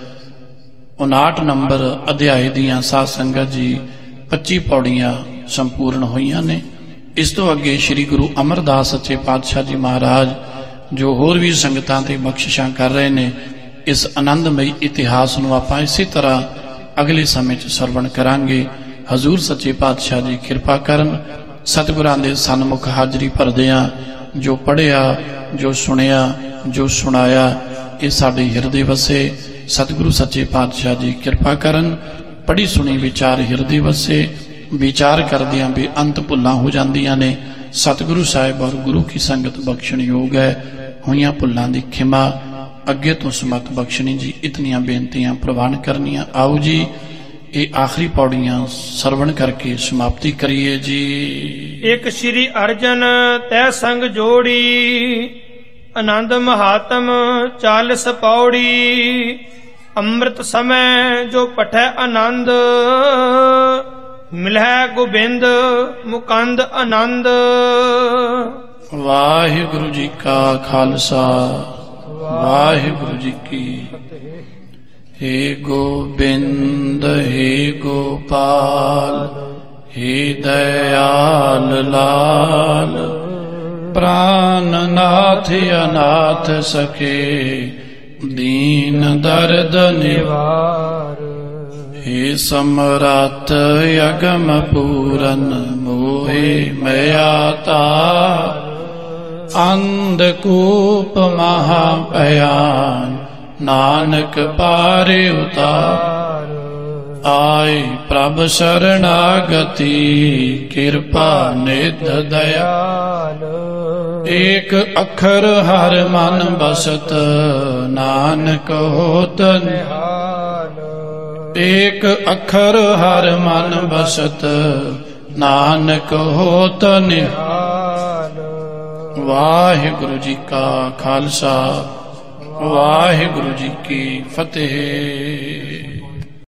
ਉਨਾਹਠ ਨੰਬਰ ਅਧਿਆਏ ਦੀਆਂ ਸਾਧ ਸੰਗਤ ਜੀ ਪੱਚੀ ਪੌੜੀਆਂ ਸੰਪੂਰਨ ਹੋਈਆਂ ਨੇ। ਇਸ ਤੋਂ ਅੱਗੇ ਸ੍ਰੀ ਗੁਰੂ ਅਮਰਦਾਸ ਸੱਚੇ ਪਾਤਸ਼ਾਹ ਜੀ ਮਹਾਰਾਜ ਜੋ ਹੋਰ ਵੀ ਸੰਗਤਾਂ ਤੇ ਬਖਸ਼ਿਸ਼ਾਂ ਕਰ ਰਹੇ ਨੇ, ਇਸ ਆਨੰਦਮਈ ਇਤਿਹਾਸ ਨੂੰ ਆਪਾਂ ਇਸੇ ਤਰ੍ਹਾਂ ਅਗਲੇ ਸਮੇਂ 'ਚ ਸਰਵਣ ਕਰਾਂਗੇ। ਹਜ਼ੂਰ ਸੱਚੇ ਪਾਤਸ਼ਾਹ ਜੀ ਕਿਰਪਾ ਕਰਨ। ਸਤਿਗੁਰਾਂ ਦੇ ਸਨਮੁਖ ਹਾਜ਼ਰੀ ਭਰਦਿਆਂ ਜੋ ਪੜ੍ਹਿਆ, ਜੋ ਸੁਣਿਆ, ਜੋ ਸੁਣਾਇਆ ਇਹ ਸਾਡੇ ਹਿਰਦੇ ਵਸੇ। ਸਤਿਗੁਰੂ ਸੱਚੇ ਪਾਤਸ਼ਾਹ ਜੀ ਕਿਰਪਾ ਕਰਨ। ਪੜ੍ਹੀ ਸੁਣੀ ਵਿਚਾਰ ਹਿਰਦੇ ਵਸੇ। ਵਿਚਾਰ ਕਰਦਿਆਂ ਵੀ ਅੰਤ ਭੁੱਲਾਂ ਹੋ ਜਾਂਦੀਆਂ ਨੇ। ਸਤਿਗੁਰੂ ਸਾਹਿਬ ਔਰ ਗੁਰੂ ਕੀ ਸੰਗਤ ਬਖਸ਼ਣ ਯੋਗ ਹੈ। ਹੋਈਆਂ ਭੁੱਲਾਂ ਦੀ ਖਿਮਾ ਅੱਗੇ ਤੋਂ ਸਮਤ ਬਖਸ਼ਣੀ ਜੀ। ਇਤਨੀਆਂ ਬੇਨਤੀਆਂ ਪ੍ਰਵਾਨ ਕਰਨੀਆਂ। ਆਓ ਜੀ ਇਹ ਆਖਰੀ ਪੌੜੀਆਂ ਸਰਵਣ ਕਰਕੇ ਸਮਾਪਤੀ ਕਰੀਏ ਜੀ। ਇੱਕ ਸ਼੍ਰੀ ਅਰਜਨ ਤੈ ਸੰਗ ਜੋੜੀ, ਆਨੰਦ ਮਹਾਤਮ ਚਾਲੀਸ ਪੌੜੀ। ਅੰਮ੍ਰਿਤ ਸਮੈ ਜੋ ਪਠੈ ਆਨੰਦ, ਮਿਲੈ ਗੋਬਿੰਦ ਮੁਕੰਦ ਆਨੰਦ। ਵਾਹਿਗੁਰੂ ਜੀ ਕਾ ਖਾਲਸਾ, ਵਾਹਿਗੁਰੂ ਜੀ ਕੀ। हे गोविंद हे गोपाल हे दयाल लाल, प्राणनाथ अनाथ सखे दीन दर्द निवार। हे सम्राट अगम पूरन मोहे मया तार, अंधकूप महाभयान नानक पारे उतार। आए प्रभ शरणागति कृपा निध दयाल, एक अखर हर मन बसत नानक होत निहाल। एक अखर हर मन बसत नानक होत निहाल। वाहिगुरु जी का खालसा, वाहिगुरु जी की फतेह।